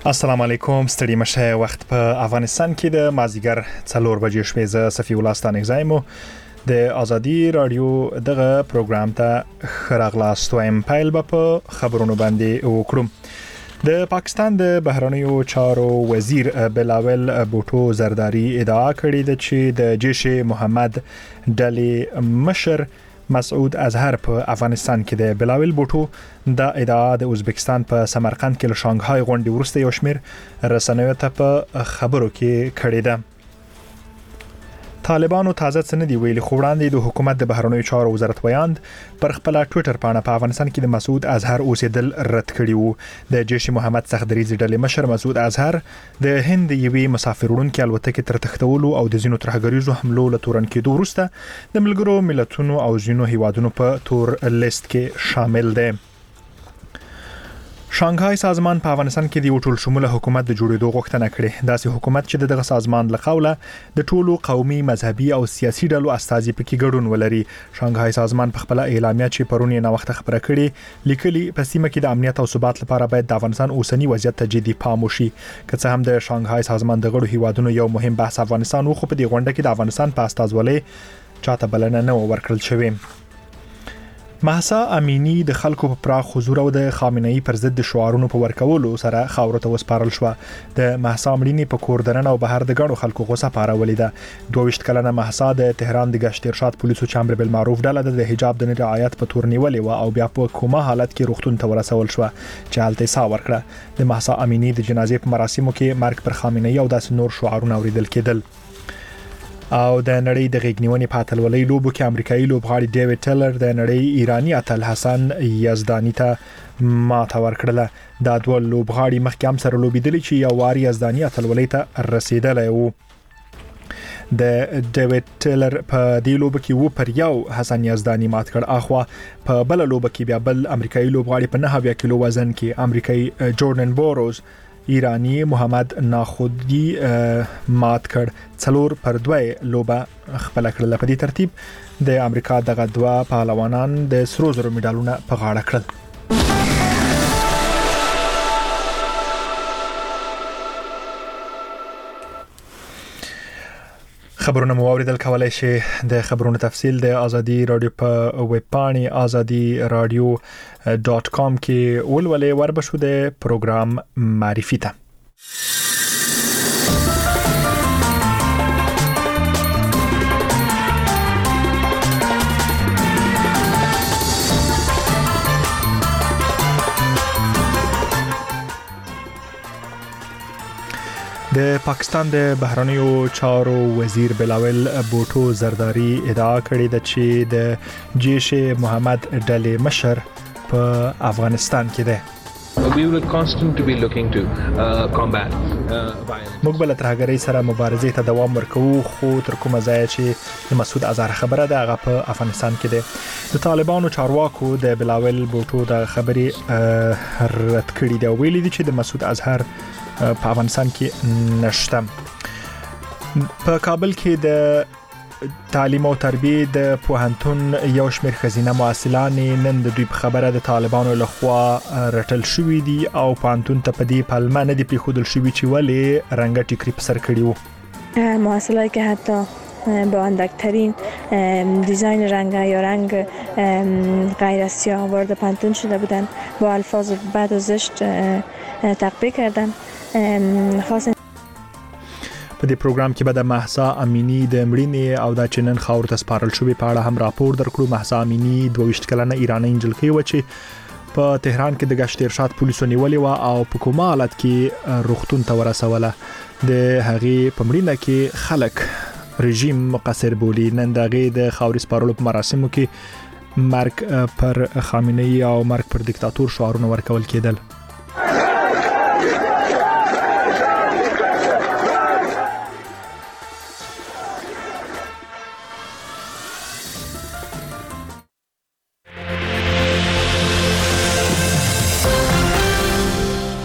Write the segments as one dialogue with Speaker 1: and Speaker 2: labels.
Speaker 1: السلام علیکم، ستړي مشه. وخت په افغانستان کې د مازیګر 4 بجې شوې. ز صفی الله ستانه زایمو د ازادي رادیو دغه پروګرام ته خراغلاست وایم. پایل په خبرونو باندې وکړم. د پاکستان د بهرنیو چارو وزیر بلاول بوټو زرداری ادعا کړې ده چې د جیش محمد ډلې مشر مسعود اظهر په افغانستان کې د بلاول بوټو د ادعا د ازبکستان په سمرقند کې له شانګهای غونډې وروسته یو شمېر رسنیو ته په خبرو کې کړې ده. طالبانو تازه څه نه دی ویلي، خو وړاندې د حکومت د بهرنیو چارو وزارت ویاند پر خپل ټوئیټر باندې په افغانستان کې د مسعود اظهر اوسېدل رد کړی وو. د جیش محمد صخدریزي ډلې مشر مسعود اظهر د هند یوې مسافر وړونکو الوتکې تر تختولو او د زینو ترهګریزو حملو له تورن کېدو وروسته د ملګرو ملتونو او ځینو هیوادونو په تور لیست کې شامل دی. شانګهای سازمان په افغانستان کې د ټول شموله حکومت د جوړېدو غوښتنه کړې. داسې حکومت چې دغه سازمان له قوله د ټولو قومي، مذهبي او سیاسي ډلو استازي پکې ګډون ولري. شانګهای سازمان په خپل اعلامیه چې پرون یې نو وخت خبره کړې لیکلي په سیمه کې د امنیت او ثبات لپاره باید د افغانستان اوسنی وضعیت ته جدي پام وشي. که څه هم د شانګهای سازمان د غړو هیوادونو یو مهم بحث افغانستان و، خو په دې غونډه کې د افغانستان په استازولۍ چاته بلنه نه ورکړل شوې. مهسا امینی د خلکو په پراخ حضور او د خامنه‌ای پر ضد شعارونو په ورکولو سره خاورو ته وسپارل شو. د مهسا امینی په کور دننه او بهر د غړو خلکو غوسه پارولې ده. 22 کلنه مهسا د تهران د گشت ارشاد پولیسو چمبر بالمعروف ډله د حجاب د رعایت په تور نیولې و او بیا په کومه حالت کې روغتون ته ورسول شو چې حالت سا ورکړه. د مهسا امینی د جنازې په مراسمو کې مرګ پر خامنه‌ای او داس نور شعارونه اوریدل کېدل. او د نړۍ د غېږنیونې په اتلولۍ لوبو کې امریکایي لوبغاړي ډیوډ ټیلر د نړۍ ایرانی اتل حسن یزدانی ته ماته ورکړه. دا دوه لوبغاړي مخکې هم سره لوبېدل چې یو واری یزدانی اتلولۍ ته رسیدلی وو. د ډیوډ ټیلر په دې لوبه کې و پر یو حسن یزدانی مات کړ. اخوا په بل لوبه کې بیا بل امریکایي لوبغاړي په 9 کیلو وزن کې امریکایي جوردن بوروز ایرانی محمد ناخودی مات کړ. 4-2 لوبه خپل کړل. په دې ترتیب د امریکا دغه دوه پهلوانان د سرو زرو مډالونه په غاړه کړل. خبرونه مو اوریدل. کولای شئ د خبرونو تفصیل د ازادي رادیو په ویب پاڼې azadi.radio.com کې ولولئ. وربشو د پروګرام معرفي ته. د پاکستان د بهرنیو چارو وزیر بلاول بوټو زرداری ادعا کړې ده چې د جیش محمد ډلې مشر په افغانستان کې ده.
Speaker 2: We will constantly be looking to combat violence.
Speaker 1: موږ بل ترهګرۍ سره مبارزې ته دوام ورکوو، خو تر کومه ځای چې د مسعود اظهر خبره ده هغه په افغانستان کې ده. د طالبانو چارواکو د بلاول بوټو د خبرې رد کړې ده. ویلي دي چې د مسعود اظهر په افغانستان کې نشته. په کابل کې د تعلیم او تربیه د پوهنتون یو شمېر خزینه محصلان نن د دوی په خبره د طالبانو لخوا رټل شوې دي او پوهنتون ته په دې پلمه نه دي پریښودل شوې چې ولې رنګ ټیکری په سر کړی وو.
Speaker 3: محصلایی که حتی با اندکترین دیزاین رنگ یا رنگ غیر از سیاه وارد پانتون شده بودن با الفاظ بد و زشت تقبیح کردن. خاص
Speaker 1: په دې پروګرام کې به د مهسا امینی د مړینې او د چنن خاور ته سپارل شوې په اړه هم راپور درکړو. مهسا امینی 22 کلنه ایرانی انجلۍ و چې په تهران کې د گشت ارشاد پولیسو نیولې و او په کومه حالت کې روغتون ته ورسوله. د هغې په مړینه کې خلک رژیم مقصر بولی. نن دغه د خاوري سپارلو په مراسمو کې مرګ پر خامنه‌ای او مرګ پر دیکتاتور شعارونه ورکول کېدل.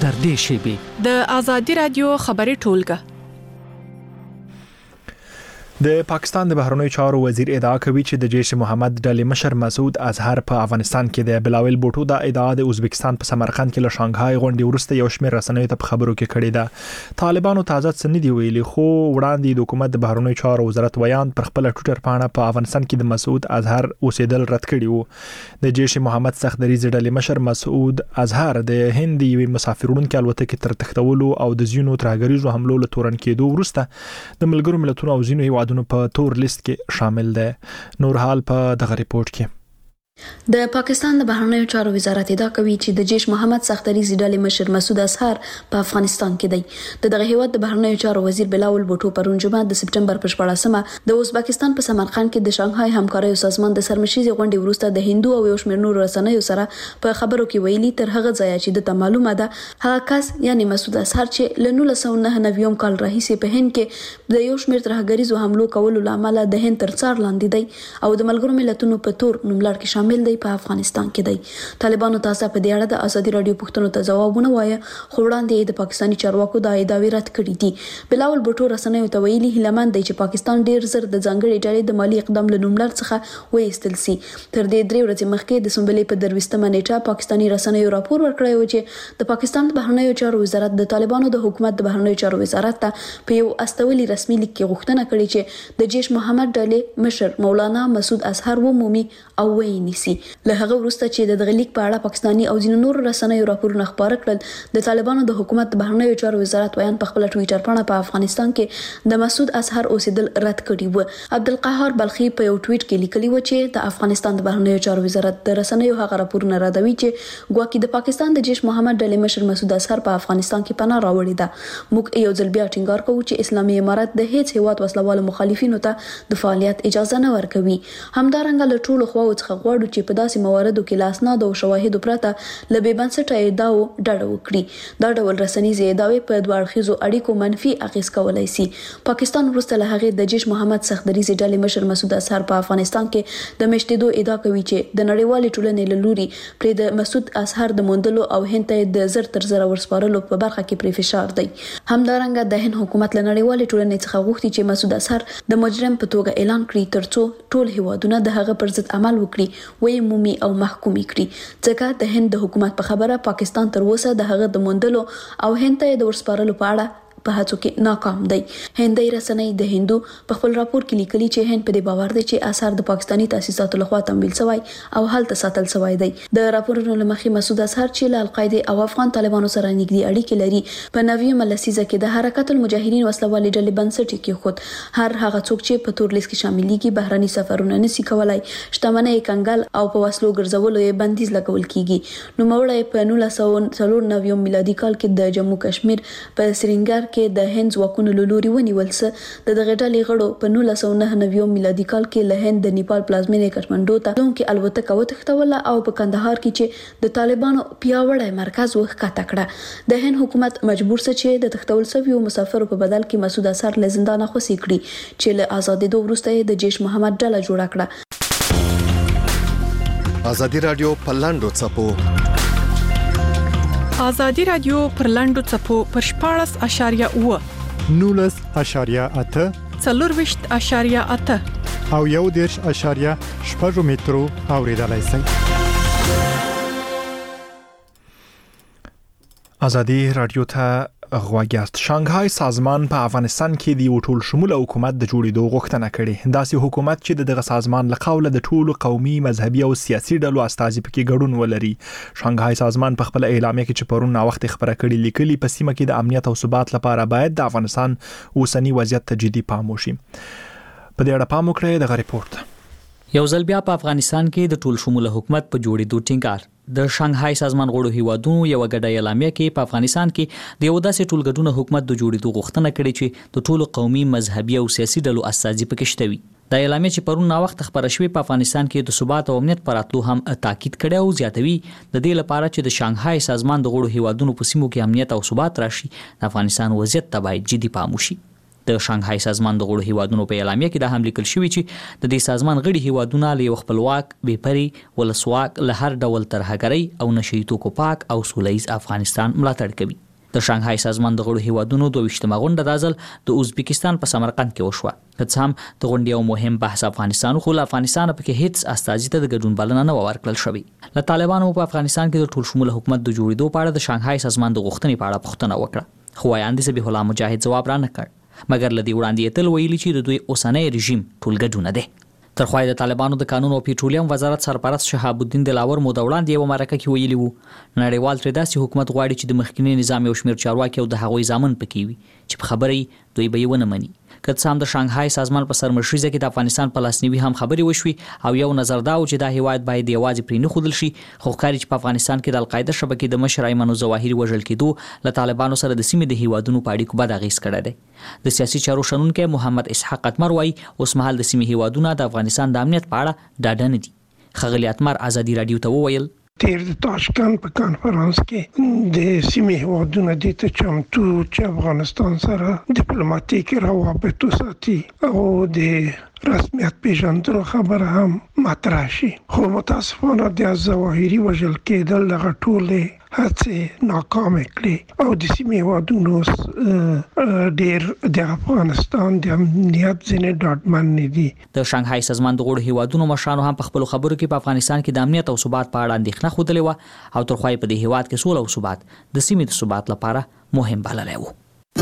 Speaker 4: د ازادي رادیو خبري ټولګه.
Speaker 1: د پاکستان د بهرنیو چارو وزیر ادعا کوي چې د جیش محمد ډلې مشر مسعود اظهر په افغانستان کې د بلاول بوټو د ادعا د ازبکستان په سمرقند کې له شانګهای غونډې وروسته یو شمېر رسنیو ته خبرو کې کړې ده. طالبانو تازه څه نه دی ویلي، خو وړاندې د حکومت د بهرنیو چارو وزارت ویان پر خپل ټوئیټر پاڼه په افغانستان کې د مسعود اظهر اوسېدل رد کړي وو. د جیش محمد سختدریز ډلې مشر مسعود اظهر د هند یوې مسافروړونکو الوتکې تر تختولو او د ځینو ترهګریزو حملو له تورن کېدو وروسته د ملګرو ملتونو او ځینو هیوادونو په تور لیست کې شامل ده. نور حال په دغه ریپورت کې.
Speaker 4: د پاکستان د بهرنیو چارو وزارت ادعا کوي چې د جیش محمد سختدریز ډلې مشر مسعود اظهر په افغانستان کې دی. دغه هیواد د بهرنیو چارو وزیر بلاول بوټو پرون جمعه د سپټمبر په 14مه د ازبکستان په سمرقند کې د شانګهای همکارۍ سازمان د سرمشيزي غونډې وروسته د هندو او یو شمېر نور رسنیو سره په خبرو کې ویلي تر هغه ځای چې د معلومه ده هغه کس یعنی مسعود اظهر چې ل 1999 کال راهیسې په هند کې د یو شمېر ترهګریزو حملو کولو لامل د هند تر څار لاندې دی او د ملګرو ملتونو په تور نوملړ کې شامل دی په افغانستان کې دی. طالبانو تاسو په دې اړه د ازادي رادیو پوښتنو ته ځوابونه وایي، خو وړاندې د پاکستاني چارواکو د ادعاوې رد کړې دي. بلاول بوټو رسنیو ته ویلي هیلمن دی چې پاکستان ډیر زر د ځانګړي ډلې د مالی اقدام له نوملړ څخه وایستل سي. تر دې 3 ورځې مخکې د سنبلې په 23مه نیټه پاکستاني رسنیو راپور ورکړی و چې د پاکستان بهرنیو چارو وزارت د طالبانو د حکومت د بهرنیو چارو وزارت ته په یو استولي رسمي لیک کې غوښتنه کړې چې د جیش محمد ډلې مشر مولانا مسعود اظهر ومومي او ونیسي. له هغه وروسته چې د دغه لیک په اړه پاکستاني او ځینو نور رسنیو راپورونه خبره کړل، د طالبانو د حکومت د بهرنیو چارو وزارت ویان په خپل ټوئیټر پاڼه په افغانستان کې د مسعود اظهر اوسېدل رد کړي و. عبدالقهار بلخي په یو ټوئیټ کې لیکلي و چې د افغانستان د بهرنیو چارو وزارت د رسنیو هغه راپورونه ردوي چې ګواکې د پاکستان د جیش محمد ډلې مشر مسعود اظهر په افغانستان کې پناه راوړې ده. موږ یو ځل بیا ټینګار کوو چې اسلامي امارت د هیڅ هیواد وسلوالو مخالفینو ته د فعالیت اجازه نه ورکوي. همدارنګه له ټولو خواو څخه غواړو چې په داسې مواردو کې لاسناد او شواهد پرته ل بې بنسټه ادعاو ډډه وکړي. دا ډول رسنیزې ادعاوې په دوه اړخیزو اړیکو منفي اغیز کولای شي. پاکستان وروسته له هغې د جیش محمد سختدریز ډلې مشر مسعود اظهر په افغانستان کې د مشتیدو ادعا کوي چې د نړیوالې ټولنې له لوري پر د مسعود اظهر د موندلو او هند ته د زر تر زر ورسپارلو په برخه کې پر فشار دی. همدارنګه د هند حکومت له نړیوالې ټولنې څخه غوښتي چې مسعود اظهر د مجرم په توګه اعلان کړي ترڅو ټول هیوادونه د هغه پر ضد عمل وکړي وي مومي او محکوم کړي. ځکه د هند د حکومت په خبره پاکستان تر اوسه د هغه د موندلو او هند ته د ورسپارلو په اړه په هڅو کې ناکام دی. هندي رسنۍ د هندو په خپل راپور کې لیکلي چې هند په دې باور دی چې اثر د پاکستاني تاسیساتو لخوا تمویل شوی او هلته ساتل شوی دی. د راپورونو لمخې مسعود اظهر چې له القاعده او افغان طالبانو سره نږدې اړیکې لري، په 90مه لسیزه کې د حرکت المجاهدین وسلوالې ډلې بنسټ کې خود هر هغه څوک چې په تور لیست کې شاملېږي بهرني سفرونه نشي کولای، شتمنۍ کنګل او په وسلو ګرځولو یې بندیز لګول کیږي. نوموړی په 1994 میلادي کال کې د جموں کشمیر په سرینګر کې د هند ځواکونو له لوري ونیول سه. د دغه ډلې غړو په 1999 میلادي کال کې له هند د نیپال پلازمینې کټمنډو ته لونکې الوتکه وتښتوله او په کندهار کې چې د طالبانو پیاوړی مرکز وښکته کړه. د هند حکومت مجبور سه چې د تښتول شویو مسافرو په بدل کې مسعود اظهر له زندانه خوسي کړي چې له آزادېدو وروسته د جیش محمد ډله جوړه کړه.
Speaker 5: ازادي رادیو په لاندو چپو
Speaker 6: ازادي رادیو پر لاندو چپو پر 14.8
Speaker 7: 19.8
Speaker 6: 4.8
Speaker 7: او 1.8 مترو اوریدلای شئ.
Speaker 1: ازادي رادیو ته غواګیاست. شانګهای سازمان په افغانستان کې د یو ټول شموله حکومت د جوړېدو غوښتنه کړې. داسې حکومت چې دغه سازمان له قوله د ټولو قومي، مذهبي او سیاسي ډلو استازي پکې ګډون ولري. شانګهای سازمان په خپل اعلامیه کې چې پرون وخت خبره کړې لیکلي په سیمه کې د امنیت او ثبات لپاره باید د افغانستان اوسنی وضعیت ته جدي پام وشي. په دې اړه پام وکړئ دغه ریپورت.
Speaker 8: یو ځل بیا په افغانستان کې د ټول شموله حکومت په جوړېدو ټینګار. د شانګهای سازمان غړو هیوادونو یو غډه اعلامیه کې په افغانستان کې د یو داسې ټولګډونه حکومت د جوړېدو غوښتنه کړې چې د ټولو قومي، مذهبي او سیاسي ډلو استازي پکې شته وي. د اعلامیه چې پرون وخت خبره شوې په افغانستان کې د ثبات او امنیت پر اتلو هم تاکید کړی او زیاتوي د دې لپاره چې د شانګهای سازمان د غړو هیوادونو په سیمو کې امنیت او ثبات راشي، د افغانستان وضعیت ته باید جدي پام وشي. د شانګهای سازمان د غړو هیوادونو په اعلامیه کې د هم لیکل شوی چې د دې سازمان غړي هیوادونه له خپلواک، بېپري، ولسواک، له هر ډول ترهګرۍ او نشئی توکو پاک او سولهییز افغانستان ملاتړ کوي. د شانګهای سازمان د غړو هیوادونو 22مه غونډه د ازل د ازبکستان په سمرقند کې وشوه. که هم د غونډې یو مهم بحث افغانستان خو له افغانستان په کې هیڅ استازي ته د ګډون بلنه نه ورکړل شوې. له طالبانو په افغانستان کې د ټول شموله حکومت د جوړېدو په اړه د شانګهای سازمان د غوښتنې په اړه پوښتنه وکړه، خو وایاندې ذبیح الله مجاهد ځواب را نه کړ، مګر له دې وړاندې تل ویلي چې د دوی اوسنۍ رژیم ټول ګډون دی. ترخوای د طالبانو د قانون او پیټرولیم وزارت سرپرست شهاب الدین دلاور مو د وړاندې یو مرکه کې ویلي وو نړیوال تر داسې حکومت غواړي چې د مخکنی نظام یو شمېر چارواکي او د هغوی ځامن پکې وي چې په خبرې دوی به یې ونه مني. که څه هم د شانګهای سازمان په سرمشریزه کې د افغانستان په لاسنیوي هم خبرې وشوي او یو نظر دا و چې دا هیواد باید یوازې پرې نه ښودل شي، خو ښکاري چې په افغانستان کې د القاعده شبکې د مشر ایمن الظواهري وژل کېدو له طالبانو سره د سیمې د هیوادونو په اړیکو بد اغېز کړی دی. د سیاسي چارو شنونکی محمد اسحاق اتمر وایي اوس مهال د سیمې هیوادونه د افغانستان د امنیت په اړه ډاډه نه دي. ښاغلي اتمر ازادي رادیو ته وویل
Speaker 9: تیر د تاشکند په کانفرنس کې د سیمې هیوادونو د ته چمتو چې افغانستان سره ډیپلوماټیک روابط وساتي او د رسمیت پیژندلو خبره هم مطرح شي، خو متاسفانه د الظواهري وژل کېدل دغه ټولې هڅې ناکامې کړې او د سیمې هیوادونو ډېر د افغانستان د امنیت ځینې ډاډمن نه دي.
Speaker 8: د شانګهای سازمان د غړو هیوادونو مشرانو هم په خپلو خبرو کې په افغانستان کې د امنیت او ثبات په اړه اندېښنه ښودلې وه او ترخوای په دې هیواد کې سوله او ثبات د سیمې د ثبات لپاره مهم بللی و.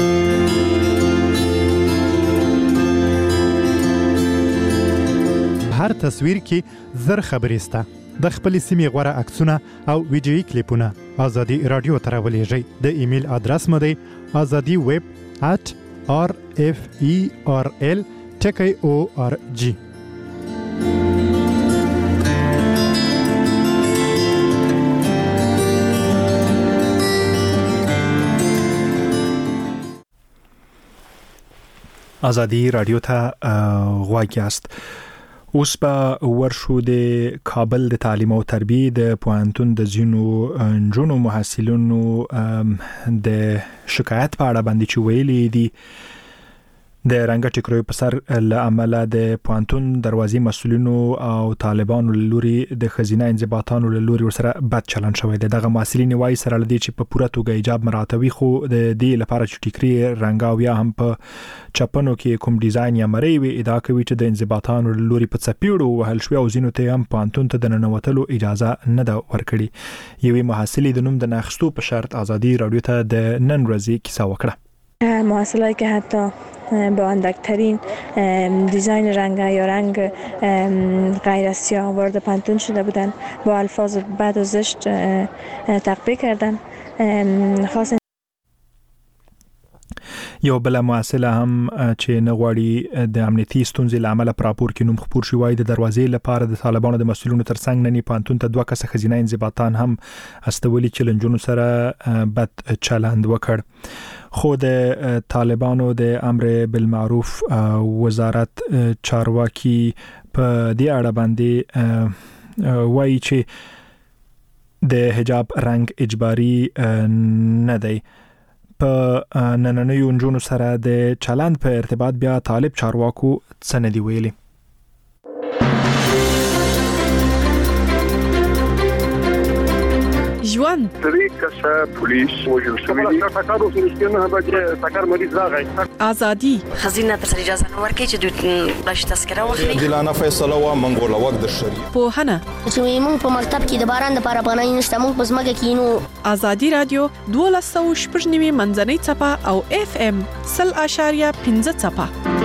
Speaker 7: هر تصویر کې زر خبرې سته. د خپل سیمې غوره عکسونه او ویډیويي کلیپونه ازادي رادیو ته راولېږئ. د ایمیل ادرس مو دی azadi@referl.org.
Speaker 1: ازادي رادیو ته غواړئ است. اوس په ورشو د کابل د تعلیم او تربیه د پوهنتون د زینو جنونو محصلینو د شکایت په اړه باندې چې ویلي دي د رنګ ټیکرو په سر له عمله د پوهنتون دروازې مسؤلینو او طالبانو لوري د خزینه انضباطانو لوري ورسره بد چلند شوی دی. دغه مسؤلین وايي سره لدی چې په پوره توګه ایجاب مراتبي خو د دې لپاره چې ټیکري رنګ او یا هم په چپنو کې کوم ډیزاین یا مری وي ادعا کوي چې د انضباطانو لوري په څپیړو وهل شوی او زینو ته هم پوهنتون ته د ننوتلو اجازه نه ده ورکړي. یوې محصلې د نوم د ناخستو په شرط ازادي رادیو ته د نن ورځې کیسه وکړه.
Speaker 3: محصلایی که حتی با اندکترین دیزاین رنگ یا رنگ غیر از سیاه وارد پانتون شده بودن با الفاظ بد و زشت تقبیح کردن. خاص
Speaker 1: یو بل محصله هم چې نه غواړي د امنیتي ستونزې لامل پر راپور کې نوم خپور شوی د دروازې لپاره د طالبانو د مسؤلینو ترڅنګ نني پانتون ته 2 کسه خزینه انضباطان هم استولي چلنجونو سره بد چلند وکړ. خو د طالبانو د امر بالمعروف وزارت چارواکي په دې اړه باندې وایي چې د حجاب رنگ اجباري نه دی. په نننیو نجونو سره د چلند په ارتباط بیا طالب چارواکو څه نه دی ویلي.
Speaker 6: ژوند
Speaker 10: طریقه پولیس وجل شوی دی تاکارو سنشتنه به تاکار مریض راغی
Speaker 6: ازادي
Speaker 11: خزینه تر اجازه نه ورکړي چې دوی بلش تذکره واخلي.
Speaker 5: دلانه فیصله و منګول وخت د شری
Speaker 6: پوهنه
Speaker 12: چې موږ په مکتب کې د باران د لپاره پناه نشته موږ په ځمکه کې نو.
Speaker 6: ازادي رادیو 1290 منځنۍ چپه او FM 0.5 چپه.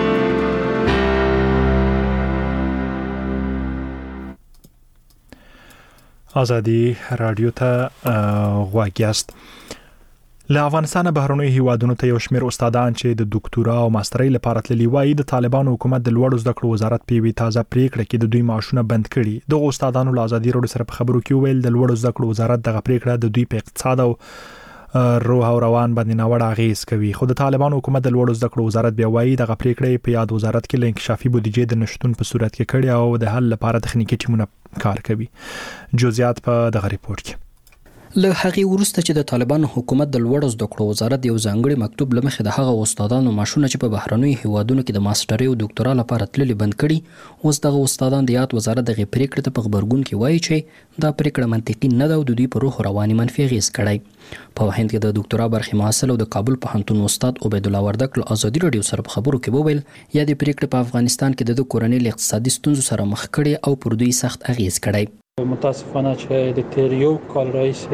Speaker 1: ازادي رادیو ته غواړئ است. له افغانستان بهرنیو هیوادونو ته یو شمېر استادان چې د ډاکټورا او ماسترۍ لپاره تللي وایي د طالبانو حکومت د لوړو زده کړو وزارت په وی تازه پریکړه کې د دوی معاشونه بند کړي. دغه استادانو له ازادي رادیو سره په خبرو کې ویل د لوړو زده کړو وزارت دغه پریکړه د دوی په اقتصاد او روح او روان باندې ناوړه اغیز کوي. خو د طالبانو حکومت د لوړو زده کړو وزارت بیا وایي دغه پریکړه په یاد وزارت کې له انکشافي بودیجې د نشټون په صورت کې کړي او د حل لپاره تخنیکی ټیمونه کار کوي. جزئیات په دغه ریپورت کې.
Speaker 13: له هغې وروسته چې د طالبانو حکومت د لوړو زده کړو وزارت یو ځانګړي مکتوب له مخې د هغه استادانو ماشونه چې په بهرنیو هیوادونو کې د ماسترۍ او ډاکټرا لپاره تللي بند کړي، اوس دغه استادان د یاد وزارت دغه پریکړې ته په خبرګون کې وایي چې دا پریکړه منطقي نه ده او د دوی په روح رواني منفي اغېز کړی. په هند کې د ډاکټرا برخې محصل او د کابل پوهنتون استاد عبید الله وردک له ازادي راډیو سره په خبرو کې وویل یا د پریکړې په افغانستان کې د کورنۍ له اقتصادي ستونزو سره مخ کړي او پر دوی سخت اغېز کړی.
Speaker 14: متاسفانه چې د تیر یو کال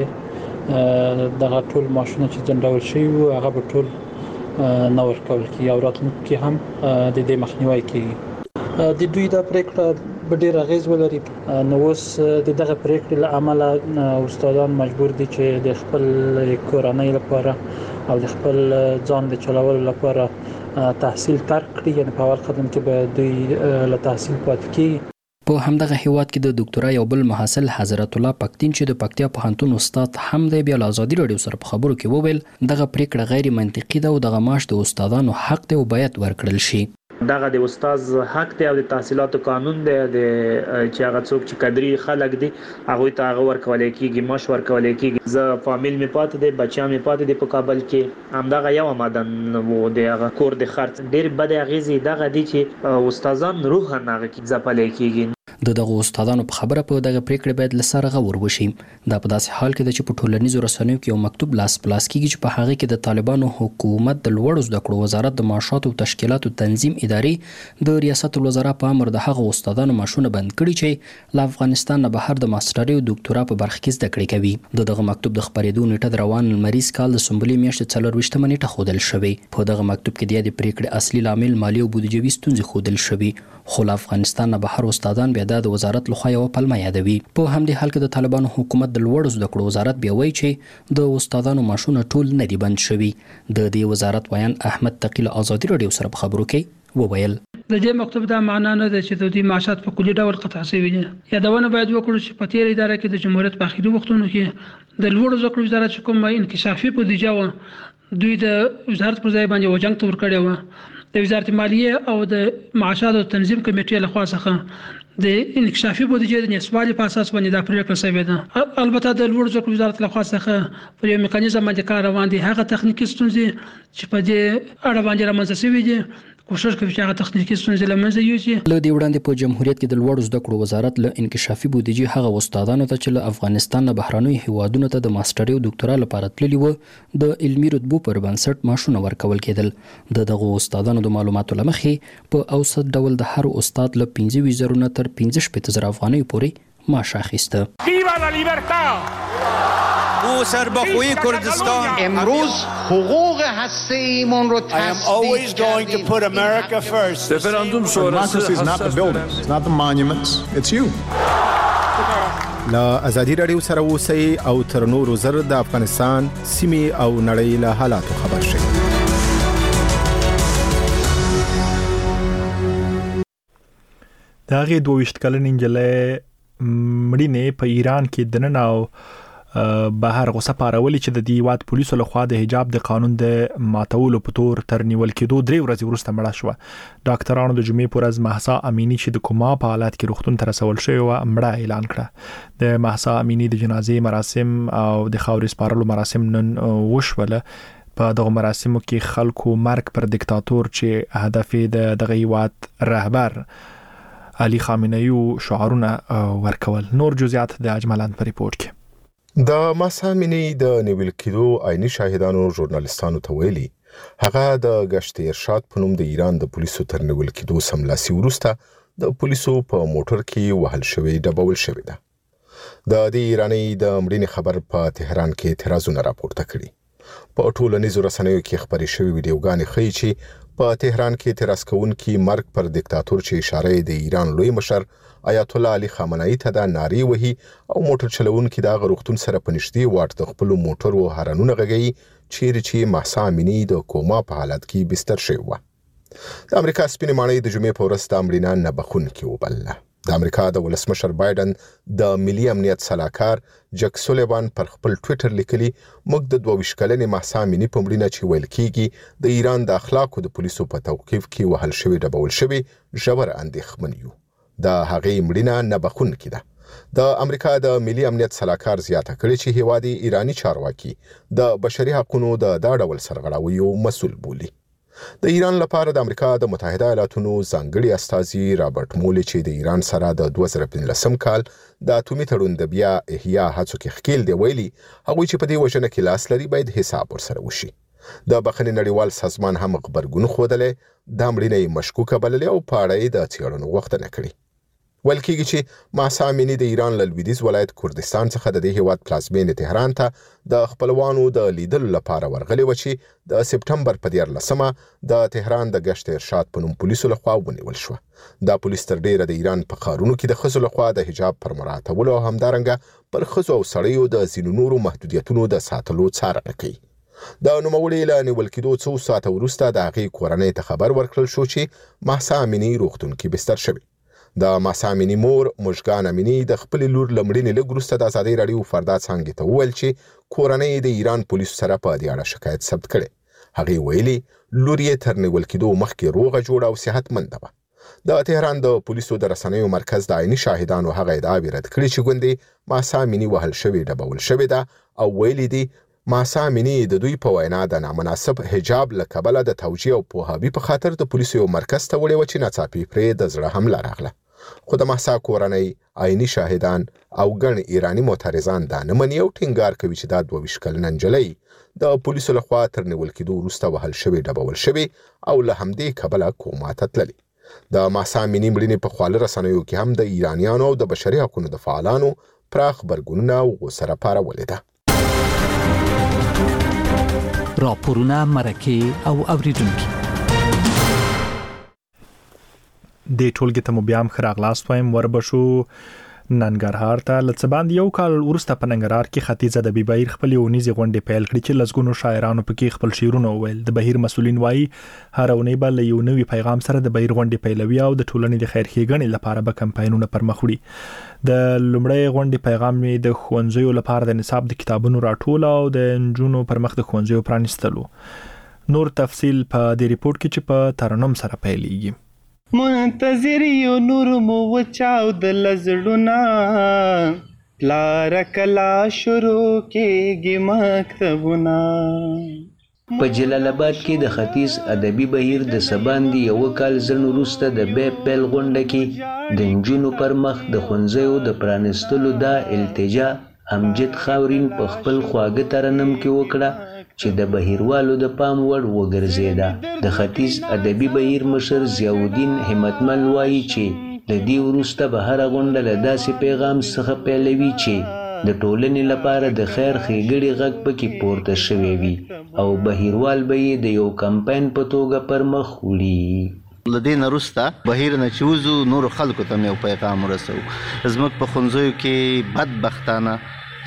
Speaker 14: راهیسې دغه ټول ماشونه چې ځنډول شوي وو هغه به ټول نه ورکول کېږي او راتلونکي هم د دې مخنیوی کېږي. د دوی دا پریکړه به ډېر اغېز ولري. نو اوس د دغه پریکړې له امله استادان مجبور دي چې د خپل کورنۍ لپاره او د خپل ځان د چلولو لپاره تحصیل ترک کړي، یعنې په اول قدم کې به دوی له تحصیل پاتې کېږي.
Speaker 13: په همدغه هیواد کې د ډاکټرا یو بل محصل حضرت الله پکتین چې د پکتیا پوهنتون استاد هم دی بیا له ازادي راډیو سره په خبرو کې وویل دغه پریکړه غیر منطقي ده او دغه معاش د استادانو حق دی او باید ورکړل شي.
Speaker 15: دغه د استاد حق دی او د تحصیلاتو قانون دی د چې هغه څوک چې قدري خلک دي هغه ته هغه ورکول کېږي، معاش ورکول کېږي. زه فامیل می پاتې دي، بچیان می پاتې دي په کابل کې، همدغه یو مدن وو د هغه کور د خرڅ ډېر بد اغېزې دغه دي چې استادان روح نه کې ځپل کېږي.
Speaker 13: دغه استادانو په خبره په دغه پریکړه باید لسره غور وشي. دا په داسې حال کې چې په ټولنیزو رسنیو کې یو مکتوب لاس پلاس کیږي چې په هغه کې د طالبانو حکومت د لوړو زده کړو وزارت د معاشاتو او تشکیلاتو تنظیم ادارې د ریاست الوزرا په امر د هغه استادانو معاشونه بند کړي چې له افغانستان نه بهر د ماسترۍ او ډاکټرا په برخه کې زده کړې کوي. دغه مکتوب د خبرېدو نیټه د روان لمریز کال د سنبلې میاشتې 24 نیټه ښودل شوې. په دغه مکتوب کې د پریکړې اصلي لامل مالی او بودیجوي ستونزې ښودل شوې، خو له افغانستان نه بهر استادان بیا د وزارت لخوا یو پلمه یادوي. په همدې حال کې د طالبانو حکومت د لوړو زده کړو وزارت بیا وایي چې د استادانو معاشونه ټول نه دي بند شوي. د دې وزارت ویان احمد تقی له ازادي راډیو سره په خبرو کې وویل
Speaker 16: د دې مکتوب دا معنا نه ده چې د دې معاشات په کلي ډول قطع شوي دي. یادونه باید وکړو چې په تیر اداره کې د جمهوریت په اخري وختونو کې د لوړو زده کړو وزارت کوم انکشافي بودیجه و دوی د وزارت پر ځای باندې وجنګ تور کړی و. د وزارت مالیه او د معاشاتو تنظیم کمیټې له خوا څخه د انکشافي بودیجې د نسبالي په اساس باندې دا پریکړه شوې ده. البته د لوړو زده کړو وزارت له خوا څخه په یو میکانیزم باندې کار روان دي. هغه تخنیکی ستونزې چې په دې اړه باندې رامنځته شوې دي کوشش کوي چې هغه تخنیکی ستونزې له منځه یوسي.
Speaker 13: له دې وړاندې په جمهوریت کې د لوړو زده کړو وزارت له انکشافي بودیجې هغه استادانو ته چې له افغانستان نه بهرنیو هیوادونو ته د ماسترۍ او ډاکټرا لپاره تللي وو د علمي رتبو پر بنسټ معاشونه ورکول کېدل. دغه استادانو د معلوماتو له مخې په اوسط ډول د هر استاد له 25,000 نه تر 15,000 افغانیو پورې معاش اخیسته.
Speaker 17: او سربخوی کردستان
Speaker 18: امروز حقوق هسته‌ایمون رو تصدیق
Speaker 19: Referendum sonrası
Speaker 5: is not the buildings, it's not the monuments, it's you. لا ازادي راډیو سره اوسئ او تر نورو زر د افغانستان سیمې او نړۍ له حالاتو خبر شئ.
Speaker 1: د هغې 22 کلنې نجلۍ مړینې په ایران کې دننه او بهر غوسه پارولې چې د دې هیواد پولیسو لخوا د حجاب د قانون د ماتولو په تور تر نیول کېدو 3 ورځې وروسته مړه شوه. ډاکټرانو د جمعې په ورځ مهسا امینی چې د کوما په حالت کې روغتون ته رسول شوې وه مړه اعلان کړه. د مهسا امینی د جنازې مراسم او د خاورې سپارلو مراسم نن وشوله. په دغه مراسمو کې خلکو مرګ پر دیکتاتور چې هدف د دغه هیواد رهبر علي خامنه‌ای شعارونه ورکول. نور جزئیات د اجملان په ریپورت کې.
Speaker 20: د مهسا امینی د نیول کېدو عیني شاهدانو ژورنالیستانو ته ویلي هغه د گشت ارشاد په نوم د ایران د پولیسو تر نیول کېدو سملاسي وروسته د پولیسو په موټر کې وهل شوی ډبول شوی ده. د دې ایرانی د مړینې خبر په تهران کې اعتراضونه راپورته کړي. په ټولنیزو رسنیو کې خبرې شوې ویډیوګانې ښیي چې په تهران کې اعتراض کوونکي مرګ پر دیکتاتور چې اشاره د ایران لوی مشر آیت الله علي خامنه‌ای ته د ناری وهي او موټر چلوونکي د غروختون سره په نږدې واټ د خپل موټر و هارنونه غږی چې مهسا امینی د کوما په حالت کې بستر شوی و. د امریکا سپینې ماڼۍ د جمعې په ورځ د مړینې نه بخښونکي وبلله. د امریکا د ولسمشر بایدن د ملي امنیت سلاکار جک سولیوان پر خپل ټویټر لیکلي موږ د 22 کلنې مهسا امینی په مړینه چې ویل کېږي د ایران د اخلاقو د پولیسو په توقیف کې وهل شوی ډبول شوی ژور اندېښمن یو. د هغې مړینه نه بخښونکې ده. د امریکا د ملي امنیت صلاحکار زیاته کړې چې هیوادي ایرانی چارواکي د بشري حقوقو د دا ډول سرغړاویو مسؤل بولي. د ایران لپاره د امریکا د متحده ایالاتونو ځانګړي استازي رابرټ مولي چې د ایران سره د 2015 کال د اتومي تړون د بیا احیا هڅو کې ښکیل دی ویلي هغوی چې په دې وژنه کې لاس لري باید حساب ورسره وشي. د بخښنې نړیوال سازمان هم غبرګون ښودلی دا مړینه یې مشکوکه بللې او په اړه یې د څېړنو غوښتنه کړې. ویل کېږي چې مهسا امیني د ایران له لویدیځ ولایت کردستان څخه د دې هیواد پلازمینې تهران ته د خپلوانو د لیدلو لپاره ورغلې وه چې د سپټمبر په 14 د تهران د ګشت ارشاد په نوم پولیسو لخوا ونیول شوه. دا پولیس تر ډیره د ایران په ښارونو کې د ښځو لخوا د حجاب پر مراعاتولو او همدارنګه پر ښځو او سړیو د ځینو نورو محدودیتونو د ساتلو څارنه کوي. د نوموړې له نیول کېدو څو ساعته وروسته د هغې کورنۍ ته خبر ورکړل شو چې مهسا امیني روغتون کې بستر شوې. د مهسا امیني مور مژګان امیني د خپلې لور له مړینې لږ وروسته د ازادۍ راډیو فردا څانګې ته وویل چې کورنۍ د ایران پولیسو سره په دې اړه شکایت ثبت کړی. هغې ویلي لور یې تر نیول کېدو مخکې روغه جوړه او صحتمنده وه. د تهران د پولیسو د رسنیو مرکز د عیني شاهدانو هغه ادعاوې رد کړي چې ګوندې مهسا امیني وهل شوې ډبول شوې ده او ویلي دي مهسا امیني د دوی په وینا د نامناسب حجاب له کبله د توجیه او پوهاوي په خاطر د پولیسو یو مرکز ته وړې وه چې ناڅاپي پرې د زړه حمله راغله. خو د مهسا کورنۍ عیني شاهدان او ګڼ ایراني معترضان دا نه مني او ټینګار کوي چې دا 22 کلنه نجلۍ د پولیسو لخوا تر نیول کېدو وروسته وهل شوې ډبول شوې او له همدې کبله کوما ته تللې. د مهسا امیني مړینې په خواله رسنیو کې هم د ایرانیانو او د بشري حقوقو د فعالانو پراخ غبرګونونه او غوسه راپارولې ده.
Speaker 19: راپورونه مرکه او اوریدونکي
Speaker 1: د ټولګي ته مو بیا هم ښه راغلاست وایم. وربشو ننګرهار ته له څه باندې یو کال وروسته په ننګرهار کې ختیځه د بهیر خپلې اونیزې غونډې پیل کړې چې لسګونو شاعرانو پکې خپل شعرونه وویل. د بهیر مسؤلین وایي هر اونۍ به له یو نوي پیغام سره د بهیر غونډې پیلوي او د ټولنې د خیر ښېګڼې لپاره به کمپاینونه پر مخ وړي. د لومړۍ غونډې پیغام یې د ښوونځیو لپاره د نصاب د کتابونو راټول او د نجونو پر مخ د ښوونځیو پرانیستلو. نور تفصیل په دې ریپورت کې چې په ترنم سره پیلېږي.
Speaker 21: منتظر یو نور مو وچاو د لزړونه پلار کلا شروع کېږي مکتبونه.
Speaker 22: په جلال آباد کې د ختیځ ادبي بهیر د سباندې یو کال ځن وروسته د بې پیل غونډه کې د نجونو پر مخ د ښوونځیو د پرانیستلو دا التجا امجد خاورین په خپل خواږه ترنم کې وکړه چې د بهیروالو د پام وړ وګرځېده. د ختیځ ادبي بهیر مشر ضیاءالدین همتمل وایي چې له دې وروسته به هره غونډه له داسې پیغام څخه پیلوي چې د ټولنې لپاره د خیر ښېګړې غږ پکې پورته شوی وي او بهیروال به یې د یو کمپاین په توګه پر مخ وړي.
Speaker 23: له دې نه وروسته بهیر نه چې وځو نورو خلکو ته مې یو پیغام ورسوو. زموږ په ښوونځیو کې بدبختانه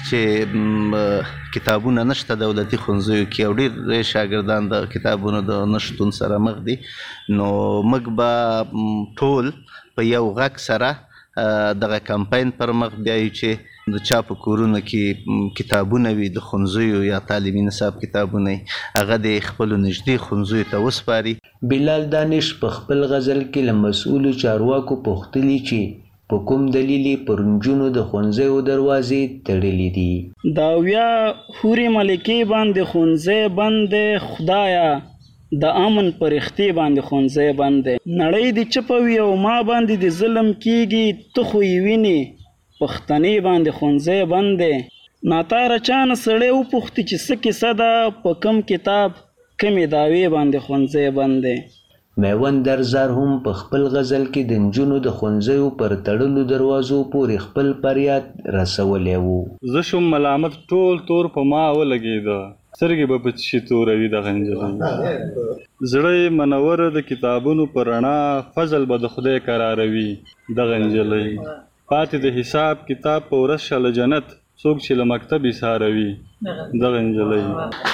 Speaker 23: چې کتابونه نشته دولتي ښوونځیو کې او ډېر شاګردان د کتابونو د نشتون سره مخ دي. نو موږ به ټول په یو غږ سره دغه کمپاین پر مخ بیایو چې د چا په کورونو کې کتابونه وي د ښوونځیو یا تعلیمي نصاب کتابونه هغه د خپلو نږدې ښوونځیو ته وسپاري.
Speaker 22: بلال دانش په خپل غزل کې له مسؤلو چارواکو پوښتلي چې په کوم دلیل پر نجونو د ښوونځیو دروازې تړلې دي.
Speaker 21: دا ویا حورې ملکې باندې ښوونځی بند دی خدایه د امن پرښتې باندې ښوونځی بند دی. نړۍ دې چپه وي او ما باندې د ظلم کېږي ته خو یې وینې پښتنې باندې ښوونځی بند دی. ناتاره چانه سړی وپوښتي چې څه کیسه ده په کوم کتاب کمې دعوې باندې ښوونځی بند دی.
Speaker 22: میوند درزار هم په خپل غزل کې د نجونو د ښوونځیو پر تړلو دروازو پورې خپل فریاد رسولی و.
Speaker 24: زه شوم ملامت ټول تور په ما ولګېده سترګې به په څشي توروي دغه نجلۍ. زړه یې منوره د کتابونو په رڼا فضل به د خدای قراروي دغه نجلۍ. پاتې د حساب کتاب په ورځ شله جنت څوک چې له مکتب ایساروي دغه نجلۍ.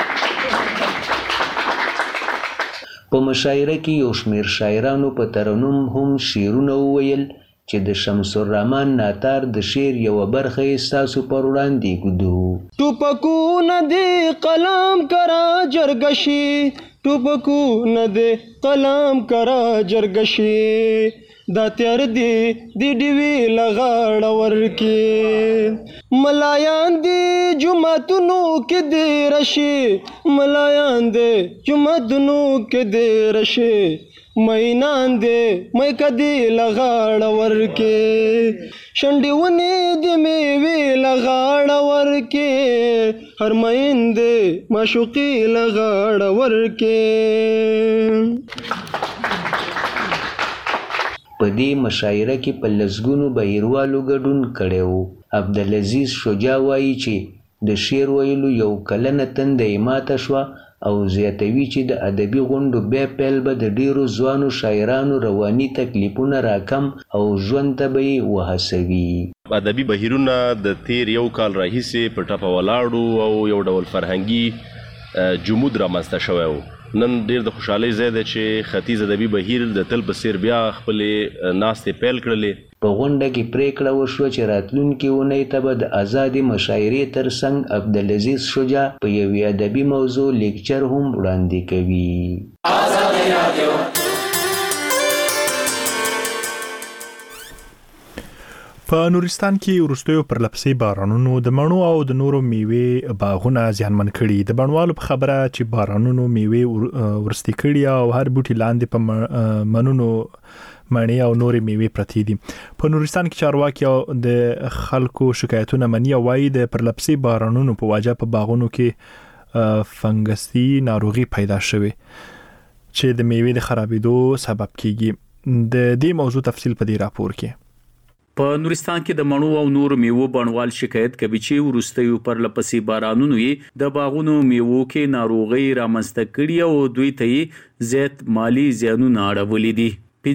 Speaker 22: په مشاعره کې یو شمېر شاعرانو په ترنم هم شعرونه وویل چې د شمس الرحمن ناتار د شعر یوه برخه یې ستاسو پر وړاندې ږدو.
Speaker 21: ټوپکونه دې قلم کرا جرګه شي ټوپکونه دې قلم کرا جرګه شي
Speaker 2: دا تیار دی دی ډیوی لغاړه ورکې ملایان دی جمعتونو کې دی رشي ملایان دی جمعتونو کې دی رشي مینان دی مې کدی لغاړه ورکې شنډې ونې دی میوې لغاړه ورکې هر مین دی معشوقي لغاړه ورکې.
Speaker 22: په دې مشاعره کې په لسګونو بهیروالو ګډون کړی و. عبدالعزیز شجاع وایي چې د شعر ویلو یو کلنه تنده یې ماته شوه او زیاتوي چې د ادبي غونډو بیا پیل به د ډیرو ځوانو شاعرانو رواني تکلیفونه راکم او ژوند ته به یې وهڅوي.
Speaker 4: ادبي بهیرونه د تیر یو کال راهیسې په ټپه ولاړو او یو ډول فرهنګي جمود رامنځته شوی و. نن ډیر د خوشحالۍ ځای دی چې ختیځ ادبي بهیر د تل په څیر بیا خپلې ناستې پیل کړلې.
Speaker 22: په غونډه کې پریکړه وشوه چې راتلونکې اونۍ ته به د ازادې مشاعرې ترڅنګ عبدالعزیز شجاع په یوې ادبي موضوع لیکچر هم وړاندې کوي. ازادي رادیو
Speaker 1: په نورستان کې وروستیو پرلپسې بارانونو د مڼو او د نورو میوې باغونه زیانمن کړي. د بڼوالو په خبره چې بارانونو میوې ورستي کړي او هر بوټي لاندې په منونو مڼې او نورې میوې پرتې دي. په نورستان کې چارواکي او د خلکو شکایتونه مني او وایي د پرلپسې بارانونو په وجه په باغونو کې فنګسي ناروغي پیدا شوې چې د میوې د خرابېدو سبب کیږي. د دې موضوع تفصیل په دې راپور کې.
Speaker 8: په نورستان کې د مڼو او نورو میوو بڼوال شکایت کوي چې وروستیو پرلپسې بارانونو یې د باغونو میوو کې ناروغي رامنځته کړي او دوی ته زیات مالی زیانونه اړولي دي.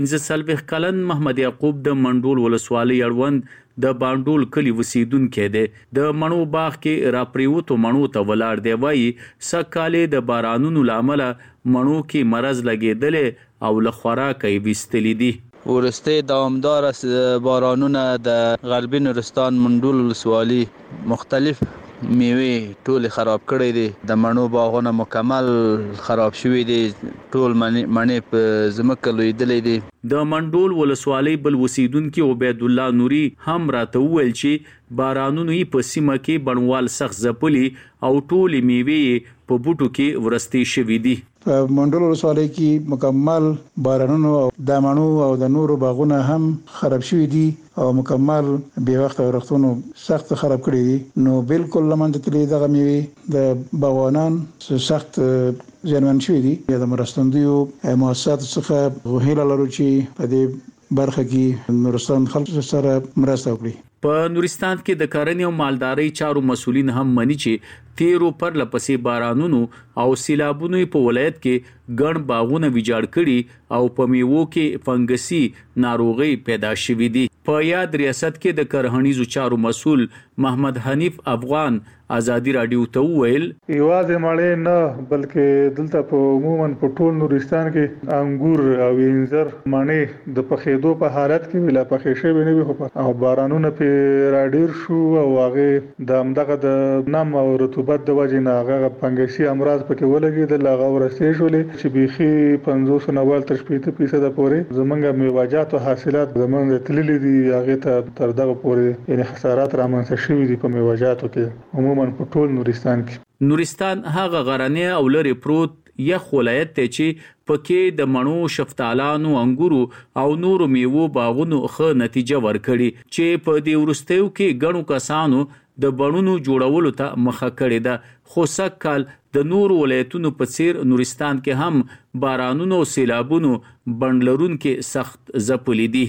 Speaker 8: 45 کلن محمد یعقوب د منډول ولسوالۍ اړوند د باندول کلی وسیدونکو دی. د مڼو باغ کې راپریوتو مڼو ته ولاړ دی. وایي سکهاله د بارانونو لامل مڼو کې مرض لګیدل او له خوراکه ویستلی دي.
Speaker 9: ورسته دوامدار بارانونه د غربي نورستان منډول ولسوالۍ مختلف میوې ټول خراب کړي دي. د مڼو باغونه مکمل خراب شوي دي. ټول مڼې په ځمکه لویدلې دي.
Speaker 8: د منډول ولسوالۍ بل وسیدونکو عبید الله نوري هم راته وویل چې بارانونو یې په سیمه کې بڼوال سخت ځپلي او ټول میوې په بوټو کې ورستي شوي دي.
Speaker 25: په منډول ولسوالۍ کې مکمل بارانونو د مڼو او د نورو باغونه هم خراب شوي دي او مکمل بې وخت ورختونو سخت خراب کړي دي. نو بالکل لمنځه تللي دغه میوې د باغوانان سخت زیانمن شوي دي. د مرستندویو مؤسساتو څخه هیله لرو چې په دې برخه کې نورستان خلکو سره مرسته وکړي.
Speaker 8: په نورستان کې د کرنې او مالدارۍ چارو مسولین هم مني چې تیرو پرلپسې بارانونو او سیلابونو په ولایت کې ګڼ باغونه ویجاړ کړي او په میوو کې فنګسي ناروغي پیدا شوې دي. په یاد ریاست کې د کرهنیزو چارو مسول محمد حنیف افغان ازادي رادیو ته وویل
Speaker 26: یوازې مړې نه بلکې دلته په عموما په ټول نورستان کې انګور او انځر مڼې د پخېدو په حالت کې ویلا پخې شوی نه وي او بارانونه په راډیر شو او هغه د همدغه د نم او رطوبت د وجې نه هغه فنګسي امراض پکې ولګېدل. هغه ورستې شولې چې بيخي 50 نه ول تر 80% پورې زمونږ میوه‌جات او حاصلات زمونږ تللي دي. هغه ته تر دغه پورې یعنی خسارات رامنځته شوي دي په میوه‌جاتو کې عموما په ټول نورستان کې.
Speaker 8: نورستان هغه غرنی او لري پروت یخ ولایت ته چې پکې د مڼو، شفتالانو، انګورو او نورو میوو باغونو ښه نتیجه ورکړي چې په دې ورستیو کې ګڼو کسانو د بڼونو جوړولو ته مخه کړې ده. خو سږکال د نورو ولایتونو په څیر نورستان کې هم بارانونو او سیلابونو بڼلرونکو سخت ځپلي دي.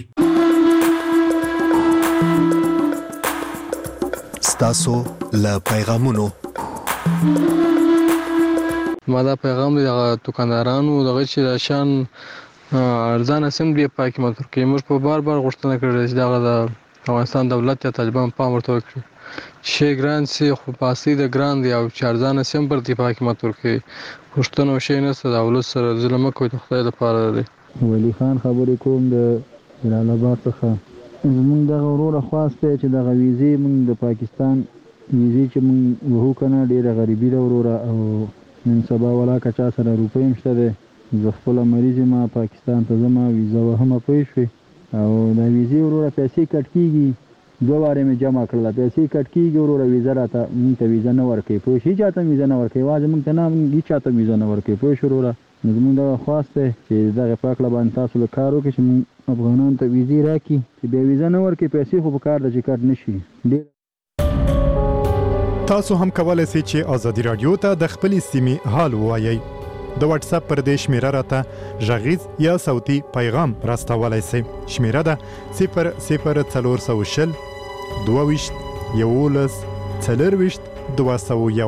Speaker 27: ستاسو له پیغامونو
Speaker 28: ما دا پیغام دی دغه دکاندارانو دغه چې د شان ارزانه سم دی پاکي متر کې موږ په بار غوښتنه کړې چې دغه د افغانستان دولت یا طالبان پام ورته وکړي شي ګران سي خو پاسې د ګران دی او چې ارزانه سم پر دی پاکي متر کې غوښتنه وشي نه ستاسو دولت سره ظلم کوي د خدای لپاره دی.
Speaker 29: ولی خان خبرې کوم د جلال آباد څخه. زمونږ دغه وروره خواسته چې دغه ویزې مونږ د پاکستان ویزې چې مونږ وهو کنه ډیره غریبي ده وروره او نن سبا ولا کچا سره روپۍ مشته ده. زه خپل مریض ما پاکستان ته زما ویزه وهمه پوه شوې او د ویزې وروره پیسې کټ کیږي 2 واره مې جمع کړل پیسې کټ کیږي وروره ویزه راته مونږ ته ویزه نه ورکوي پوه شي چاته ویزه نه ورکوي واځه مونږ ته نه مونږ چاته ویزه نه ورکوي پوه شو وروره نو زمونږ دغه خواست دی چې دغه په کړه باندې تاسو له کار وکړئ چې مونږ افغانانو ته ویزې راکړي چې بیا ویزه نه ورکوي پیسې خو په کار ده چې کټ نشي ډېر
Speaker 1: تاسو هم کولای شئ چې ازادي رادیو ته د خپلې سیمې حال ووایئ د واتس اپ پر دې شمیره راته غږیز یا صوتي پیغام راستولای شئ شمیره ده 00420 22 11 40 201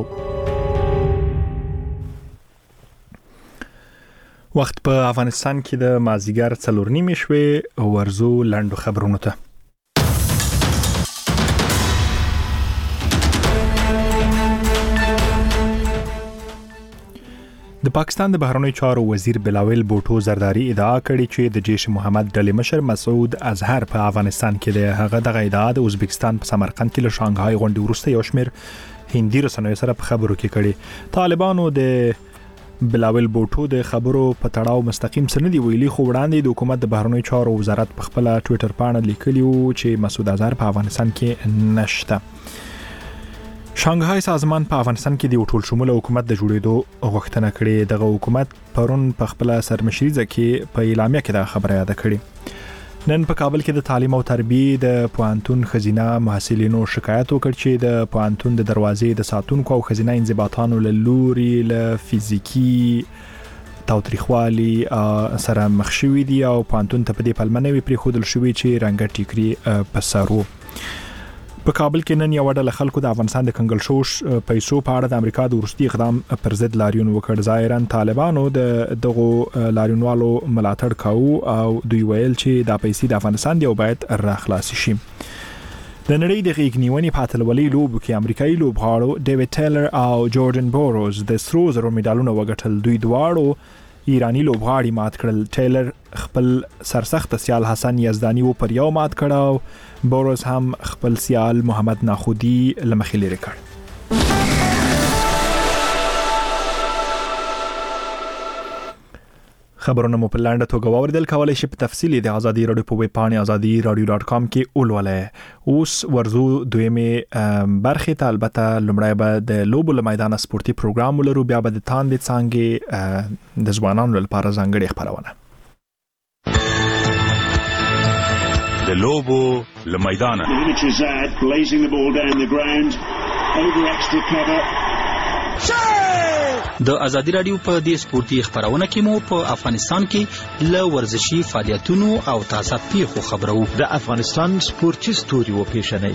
Speaker 1: وخت په افغانستان کې د مازیګر 4:30 شوې ورزو لاندو خبرونو ته د پاکستان د بهرنیو چارو وزیر بلاول بوټو زرداری ادعا کړې چې د جیش محمد ډلې مشر مسعود اظهر په افغانستان کې د هغه دغه ادعا د ازبکستان په سمرقند کې له شانګهای غونډې وروسته یو شمېر هندي رسنیو سره په خبرو کې کړي طالبانو د بلاول بوټو د خبرو په تړاو مستقیم څه نه دی ویلي خو وړاندې د حکومت د بهرنیو چارو وزارت په خپل ټوئیټر باندې لیکلی و چې مسعود اظهر په افغانستان کې نشته شانګهای سازمان په افغانستان کې د ټول شموله حکومت د جوړېدو غوښتنه کړې دغه حکومت پرون په خپل سرمشريزه کې په اعلامیه کې دا خبره یاد کړې نن په کابل کې د تعلیم او تربیه د پوهنتون خزینه محصلینو شکایت وکړ چې د پوهنتون د دروازې د ساتونکو او خزینه انضباطانو له لوري له فزیکی تاوتریخوالي سره مخ شوي دي او پوهنتون ته په دې پلمه نه وي پرېښودل شوي چې رنګه ټیکري په سر وو په کابل کې نن یو ډله خلکو د افغانستان د کنګل شوش پیسو په اړه د امریکا د وروستي اقدام پر ضد لاریون وکړ ظاهرا طالبانو دغه لاریونوالو ملاتړ کاوه او دوی ویل چې دا پیسې د افغانستان دی او باید راخلاص شي د نړۍ د غیږنیونې په اتلولۍ لوبو کې امریکایي لوبغاړو ډیوډ ټیلر او جورډن بوروز د سرو زرو میډالونه وګټل دوی دواړو ایرانی لوبغاړي مات کړل ټیلر خپل سرسخت سیال حسن یزدانی و پر یو مات کړه بوروز هم خپل سیال محمد ناخودی لمخې لري کړ خبرونه مو په لاندې توګه واوریدل کولای شي په تفصیل د ازادي رادیو په ویب پاڼه azadi-radio.com کې ولولئ اوس ورزو دویمه برخه ته البته لمړی به د لوبو له میدان سپورتي پروګرام ولرو بیا به د تاندې څنګه د ځوانانو لپاره ځانګړي خبرونه
Speaker 3: د لوبو له میدان
Speaker 6: د ازادي رادیو په دې سپورتي خبرونه کې مو په افغانستان کې له ورزشي فعالیتونو او تازه پیښو خبرو
Speaker 7: د افغانستان سپورتي ستوري و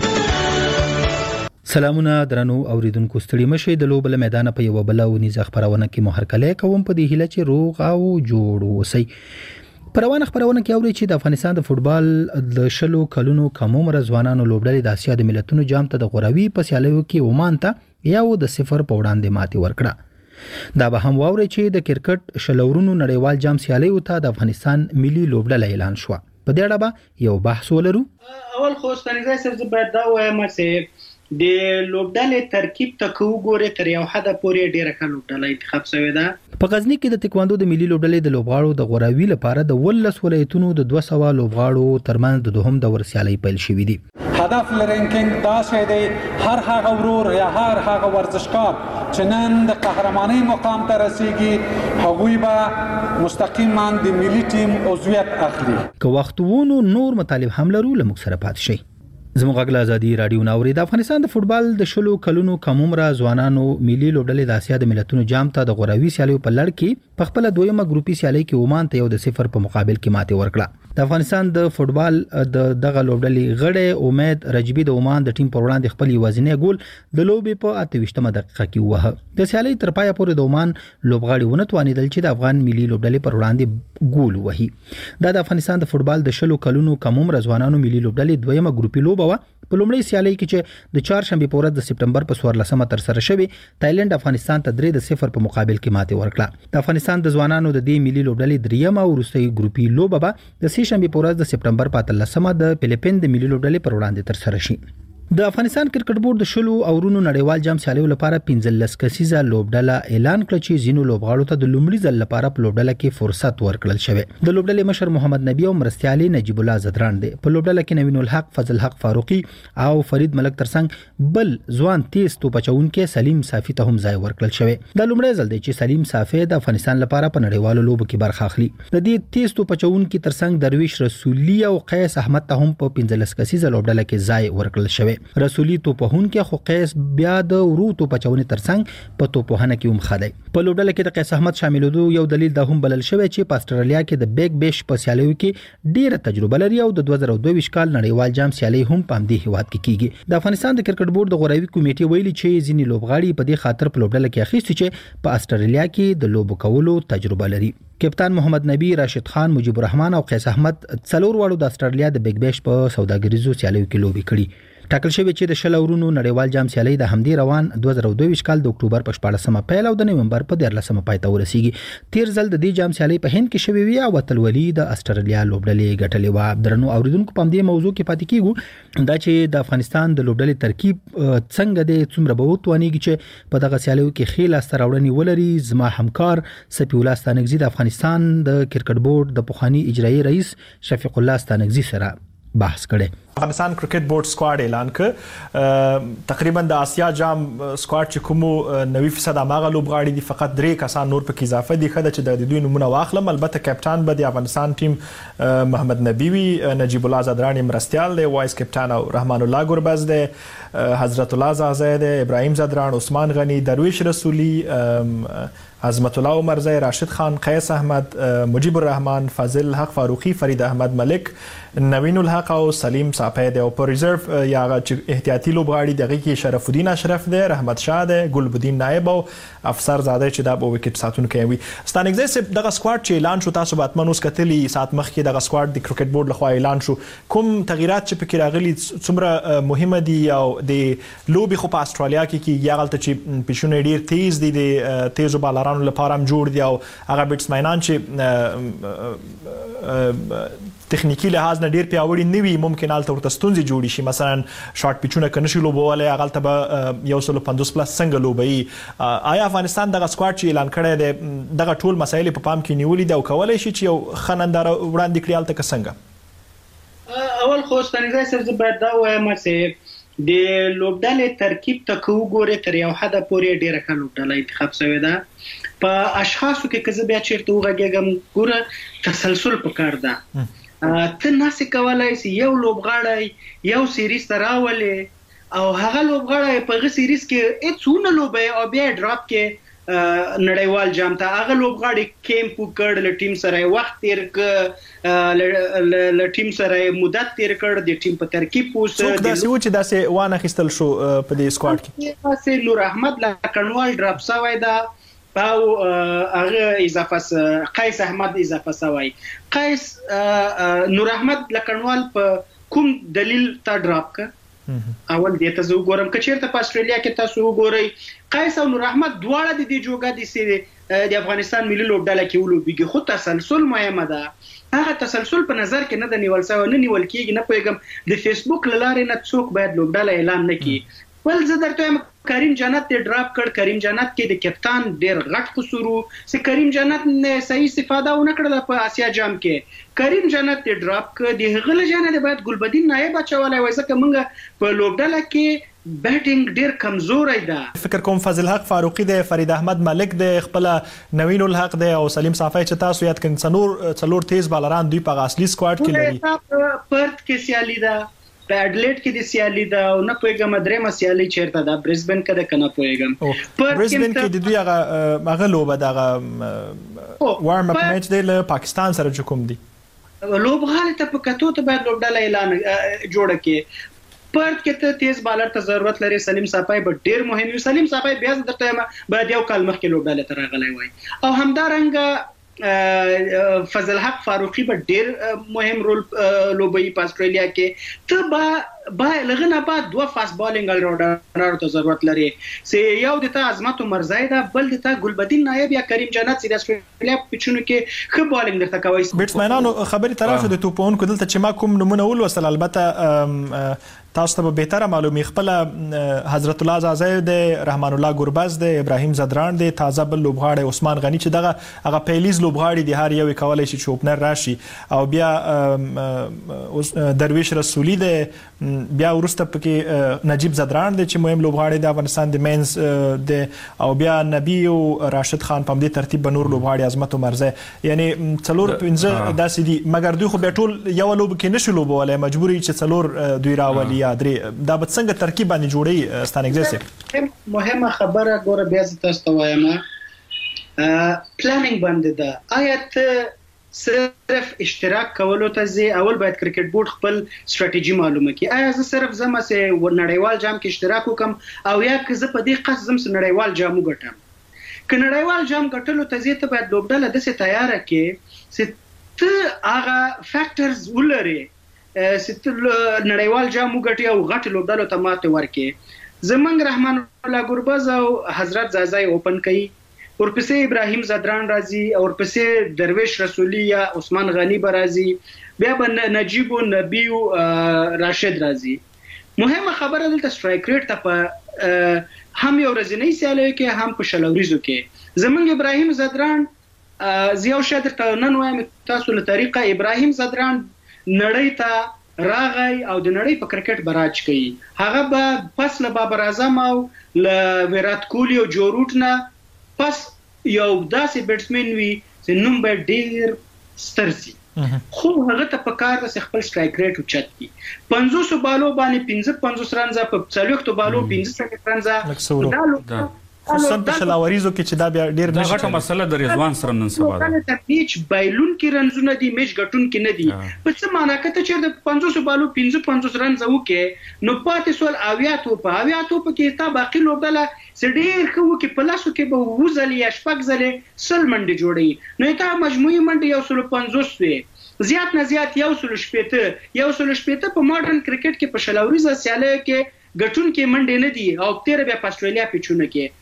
Speaker 7: پیښنې
Speaker 10: سلامونه درنو اوریدونکو ستړي مشه د لوبل میدان په یو بل او نيزه خبرونه کې مو هرکله کوم په دې هیله چې روغ او جوړ وسی پروانه خبرونه کې اوري چې د افغانستان د فوتبال د شلو کلونو کم عمر ځوانانو لوبډلې د اسیا د ملتونو جام ته د غوراوي په سیالیو کې عمان ته یو د 0 په وړاندې ماتې ورکړه دا به هم واوري چې د کرکټ شلورونو نړیوال جام سیالیو ته د افغانستان ملي لوبډله اعلان شو په دې اړه به یو بحث ولرو
Speaker 21: اول خو ستنیزه سبز باید دا وایم چې د لوبډلې ترکیب ته وګورئ تر یو حد پورې ډیره ښه لوبډله انتخاب شوې ده
Speaker 10: په غزنی کې د تکواندو د ملي لوبډلې د لوبغاړو د غوراوي لپاره د 12 ولایتونو د 200 لوبغاړو ترمنځ د دوهم دور سیالي پیل شوې دي
Speaker 11: هدف لرونکي دا شی دی هر هغه ورور یا هر هغه ورزشکار چې نن د قهرمانۍ مقام ته رسیږي هغوی به مستقیما د ملي ټیم عضویت اخلي
Speaker 10: که وختونو نور مطالب هم لرو لمک سره پات شي زموږ غږ ازادي رادیو ناوړي د افغانستان د فوتبال د شلو کلونو کم عمر ځوانانو ملي لوبډلې د اسیا د ملتونو جام ته د غوراوي سیالیو په لړ کې په خپل دویمه ګروپي سیالي کې عمان ته یو د 0 په مقابل کې ماتې ورکړه د افغانستان د فوتبال د دغه لوبډلې غړې امید رجبي د عمان د ټیم پر وړاندې خپل یوازینی ګول د لوبې په 28مه دقیقه کې وه د سیالي تر پایه پورې د عمان لوبغاړي ونه توانیدل چې د افغان ملي لوبډلې پر وړاندې ګول وهي دا د افغانستان د فوتبال د شلو کلونو کم عمر ځوانانو ملي لوبډلې دویمه ګروپي لوبه و په لومړی سیالي کې چې د 4 شنبه په ورځ د سپټمبر په 14مه تر سره شوی تایلند افغانستان ته 3-0 په مقابل کې ماتې ورکړه د افغانستان د ځوانانو د دې ملي لوبډلې دریمه او وروستۍ ګروپي لوبه به د 3 شنبه په ورځ د سپټمبر په 13مه د فلیپین د ملي لوبډلې پر وړاندې تر سره شي د افغانستان کرکټ بورډ د شلو اورونو نړیوال جام سیالیو لپاره 15 کسیزه لوبډله اعلان کړ چې زینو لوبغاړو ته د لومړي ځل لپاره په لوبډله کې فرصت ورکړل شوی. د لوبډلې مشر محمد نبی او مرستيالي نجیب الله زدران دی. په لوبډله کې نوین الحق، فضل حق فاروقي او فرید ملک ترڅنګ بل ځوان تیز توپچونکې سلیم صافي ته هم ځای ورکړل شوی. د لومړي ځل دی چې سلیم صافي د افغانستان لپاره په نړیوالو لوبو کې برخه اخلي. د دې تیز توپچونکې ترڅنګ درویش رسولي او قیس احمد ته هم په 15 کسیزه لوبډله کې ځای ورکړل شوی. رسولي توپهون کې خو قیس بیا د ورو توپچونې ترڅنګ په توپهنه کې هم خدای. په لوبډله کې د قیس احمد شاملېدو یو دلیل د هم بلل شوی چې په استرالیا کې د بیگ بیش په سیالیو کې ډیره تجربه لري او د 2022 کال نړیوال جام سیالي هم په همدې هیواد کې کیږي. د افغانستان د کرکټ بورډ د غوراوي کمیټې ویلي چې ځینې لوبغاړي په دې خاطر په لوبډله کې اخیستي چې په استرالیا کې د لوبو کولو تجربه لري. کپتان محمد نبی، راشد خان، مجيب الرحمن او قیس احمد څلور واړو د استرالیا د بیگ بیش په سوداګریزو سیالیو کې لوبي کړي. ټاکل شوی چې د شل اورونو نړیوال جام سیالي د همدې روان 2022 کال د اکتوبر په 14مه پیل او د نومبر په 13مه پای ته ورسیږي. تیر ځل د دې جام سیالي په هند کې شوی وی او اتلولي د استرالیا لوبډلې ګټلې و. درنو اوریدونکو په دې موضوع کې پاتې کیږو دا چې د افغانستان د لوبډلې ترکیب څنګه د څومره به وتوانیږي چې په دغه سیالیو کې خېل استراوړنی ولري. زما همکار سپی الله ستانګزی د افغانستان د کرکټ بورډ د پوخانی اجرایی رئیس شفیق الله ستانګزی سره بحث کړي.
Speaker 1: افغانستان کرکټ بورډ سکواډ اعلان ک تقریبا د آسیا جام سکواډ چې کوم 90% هغه لوبغاړي دي، فقط 3 کسان نور پکې اضافه دي. خدای چې د دوی نمونه واخلم. البته کپټان به د افغانستان ټیم محمد نبی وی، نجیب الله زدران مرستيال دی، وایس کپټان او رحمان الله ګربز دی، حضرت الله زازه دی، ابراهیم زدران، عثمان غنی، درویش رسولی، عظمت الله عمرزی، راشد خان، قیس احمد، مجيب الرحمن، فضل حق فاروقي، فرید احمد ملک، نوین الحق او سلیم صافی دی. او په ریزرو یا احتیاطي لوبغاړي دغه کې شرف الدین اشرف دی، رحمت شاه دی، ګلبدین نائب او افسر زاده چې دا په وکټ ساتونکو وي. ستانګزی دغه سکواډ چې اعلان شو، تاسو به اتمنوس کتلی سات مخکې دغه سکواډ د کرکټ بورډ لخوا اعلان شو. کوم تغیرات چې پکې راغلي څومره مهمه دي او د لوبي خو په استرالیا کې یاغلته چې پښونه ډیر تیز دي، د تیزو بالرانو لپاره هم جوړ دي او هغه بیټسمنان چې تخنیکی لحاظ نه ډیر پیاوړي نه وي، ممکن حالت ورته ستونزې جوړي شي. مثلا شارټ پیچونه کنه شي لوبواله هغه ته به 150 پلس څنګه لوبي. آیا افغانستان دغه سکواډ چې اعلان کړی دی دغه ټول مسایل په پام کې نیولې دي او کولای شي چې یو خنندار وړاندې کړی حالت څنګه؟
Speaker 21: اول خو ستنګزی صاحب باید دا وایم چې د لوبډلې ترکیب ته کو ګوره تر یو حد پورې ډیره ښه لوبډله انتخاب شوې ده. په اشخاصو کې که زه بیا چیرته وغږیږم ګوره تسلسل پکار ده. ته ناسې کولای سي یو لوبغاړی یو سیریز ته راولي او هغه لوبغاړی په هغه سیریز کې هیڅونه لوبي او بیا ډراپ کې نړیوال جام ته هغه لوبغاړي کیمپ وکړ، له ټیم سره وخت تیر ک، له ټیم سره مدت تیر کړ، د ټیم په ترکیب اوس
Speaker 1: څوک داسې و چې داسې وانه خستل شو په دې سکواډ کې.
Speaker 21: داسې نور احمد لکنوال ډراپ شوی دا او هغه اضافه قیس احمد اضافه شوی. قیس نور احمد لکنوال په کوم دلیل تا ډراپ ک؟ اول دې ته زه وګورم که چیرته په استرالیا کې تاسو وګورئ قیس او نور احمد دواړه د دې جوګه دي چې د افغانستان ملي لوبډله کې ولوبېږي، خو تسلسل مهمه ده. هغه تسلسل په نظر کې نه د نیول شوی، نه نیول کېږي. نه پوهېږم د فیسبوک له لارې نه څوک باید لوبډله اعلان نه کړي. ول زه درته وایم کریم جنت ته ډراپ کړ. کریم جنت کې د کپتان ډېر غټ قصور و چې کریم جنت نه صحیح استفاده ونه کړله په آسیا جام کې. کریم جنت ته ډراپ کړ. د هغه له جانه د باید ګلبدین نائب اچولی وای، ځکه موږ په لوبډله کې بیټینګ ډیر کمزوري ده.
Speaker 1: فکر کوم فضل حق فاروقي دی، فرید احمد ملک دی، خپل نوین الحق دی او سلیم صافی چې تاسو یاد کړئ څلور تیز بالران دوی په اصلي سکواډ کې لري.
Speaker 21: پرت کې سیالي ده، په اډلیټ کې د سیالي ده او نه پوهېږم درېمه سیالي چیرته ده، برزبن کې ده که نه پوهېږم.
Speaker 1: برزبن کې د دوی هغه لوبه دغه وارم اپ میچ دی له پاکستان سره چې کوم دی
Speaker 21: لوبغاړي ته په کتو ته باید لوبډله اعلان جوړه کړي. پرت کې ته تیز بالر ته ضرورت لري. سلیم صافی به ډیر مهم وي. سلیم صافی بیا درته باید یو کال مخکې لوبډله ته راغلی وای او همدارنګه فضل حق فاروقي به ډیر مهم رول لوبي په استرالیا کې. ته به
Speaker 5: لغه نه بعد 2 فاست بالینګ الراونډر ته ضرورت لري چې یو د ته عظمت مرزای ده بل د ته ګلبدین نایب یا کریم جنت چې د استرالیا پچونو کې خو بالینګ درته کوي.
Speaker 1: بیټسمنانو خبري طرف د توپون کو دلته چې ما کوم نمونه ول وصل البته تاسو ته به تر معلومي خپل حضرت الله زازه د رحمان الله ګوربز د ابراهیم زدران د تازه بل لوبغاړي عثمان غنی چې دغه هغه پیلیز لوبغاړي د هر یو کولای شي چې اوپنر راشي او بیا درویش رسولی د بیا ورسته پکې نجیب زدران د چې مهم لوبغاړي د افغانستان د مینز د او بیا نبی او راشد خان په دې ترتیب بنور لوبغاړي عظمت مرزه یعنی څلور 15 داسې دي مګر دوی خو به ټول یو لوب کې نشو لوبولای مجبوري چې څلور دوی راولي یا درې دا به څنګه ترکیب باندې جوړي ستانګزه
Speaker 5: مهمه خبره ګوره بیا تاسو ته وایم پلانینګ باندې ده آیا ته صرف اشتراک کولو ته زی اول باید کرکټ بورډ خپل ستراتیژي معلومه کړي آیا زه صرف زما سه نړیوال جام کې اشتراک وکم او یا که زه په دې قصد زم نړیوال جام وګټم که نړیوال جام ګټلو ته زی ته باید لوبډله د څه تیار کړي چې ته هغه فیکټرز ولري ست نړیوال جام وګټي او غټ لوبډلو ته ماته ورکړي زمنګ رحمان الله ګوربز او حضرت زازای اوپن کړي ورپسې ابراهیم زدران راځي او ورپسې درویش رسولی یا عثمان غنی برازي بیا به نجیب او نبی او راشد راځي. مهمه خبره دلته سټرایک ریټ ته په هم یو ورځنی سیالیو کې هم په شلوریزو کې زمنګ ابراهیم زدران زیاو شادر ته نن وایم تاسو له طریقه ابراهیم زدران نړۍ ته راغی او د نړۍ په کرکټ براج کوي هغه به پس له بابر اعظم او له ویرات کوهلی او جو روټ نه پس یو داسې بیټسمن وي چې نوم به ډیر ستر شي خو هغه ته په کار د خپل سټرایک ریټ اوچت کی 500 بالو باندې 55 رنزه په 40 بالو 15 رنزه
Speaker 1: خصوصا په شلاوریزو کې چې دا بیا ډیر
Speaker 12: دا غټه مسله د رضوان سره نن سبا ده
Speaker 5: دا پیچ بایلون کې رنزونه دي میچ غټون کې نه دي په څه معنا کته چې د 500 بالو 55 رنز وکې نو پاتې سول اویاتو په کې تا باقي لوبله سډیر خو کې پلاسو کې به وزل یا شپږ زلې سل منډي جوړي نو تا مجموعي منډي 150 وي زیات نه زیات 170 په ماډرن کرکټ کې په شلاوریزه سیاله کې غټون کې منډي نه دي او تیر بیا په استرالیا پیچونه کې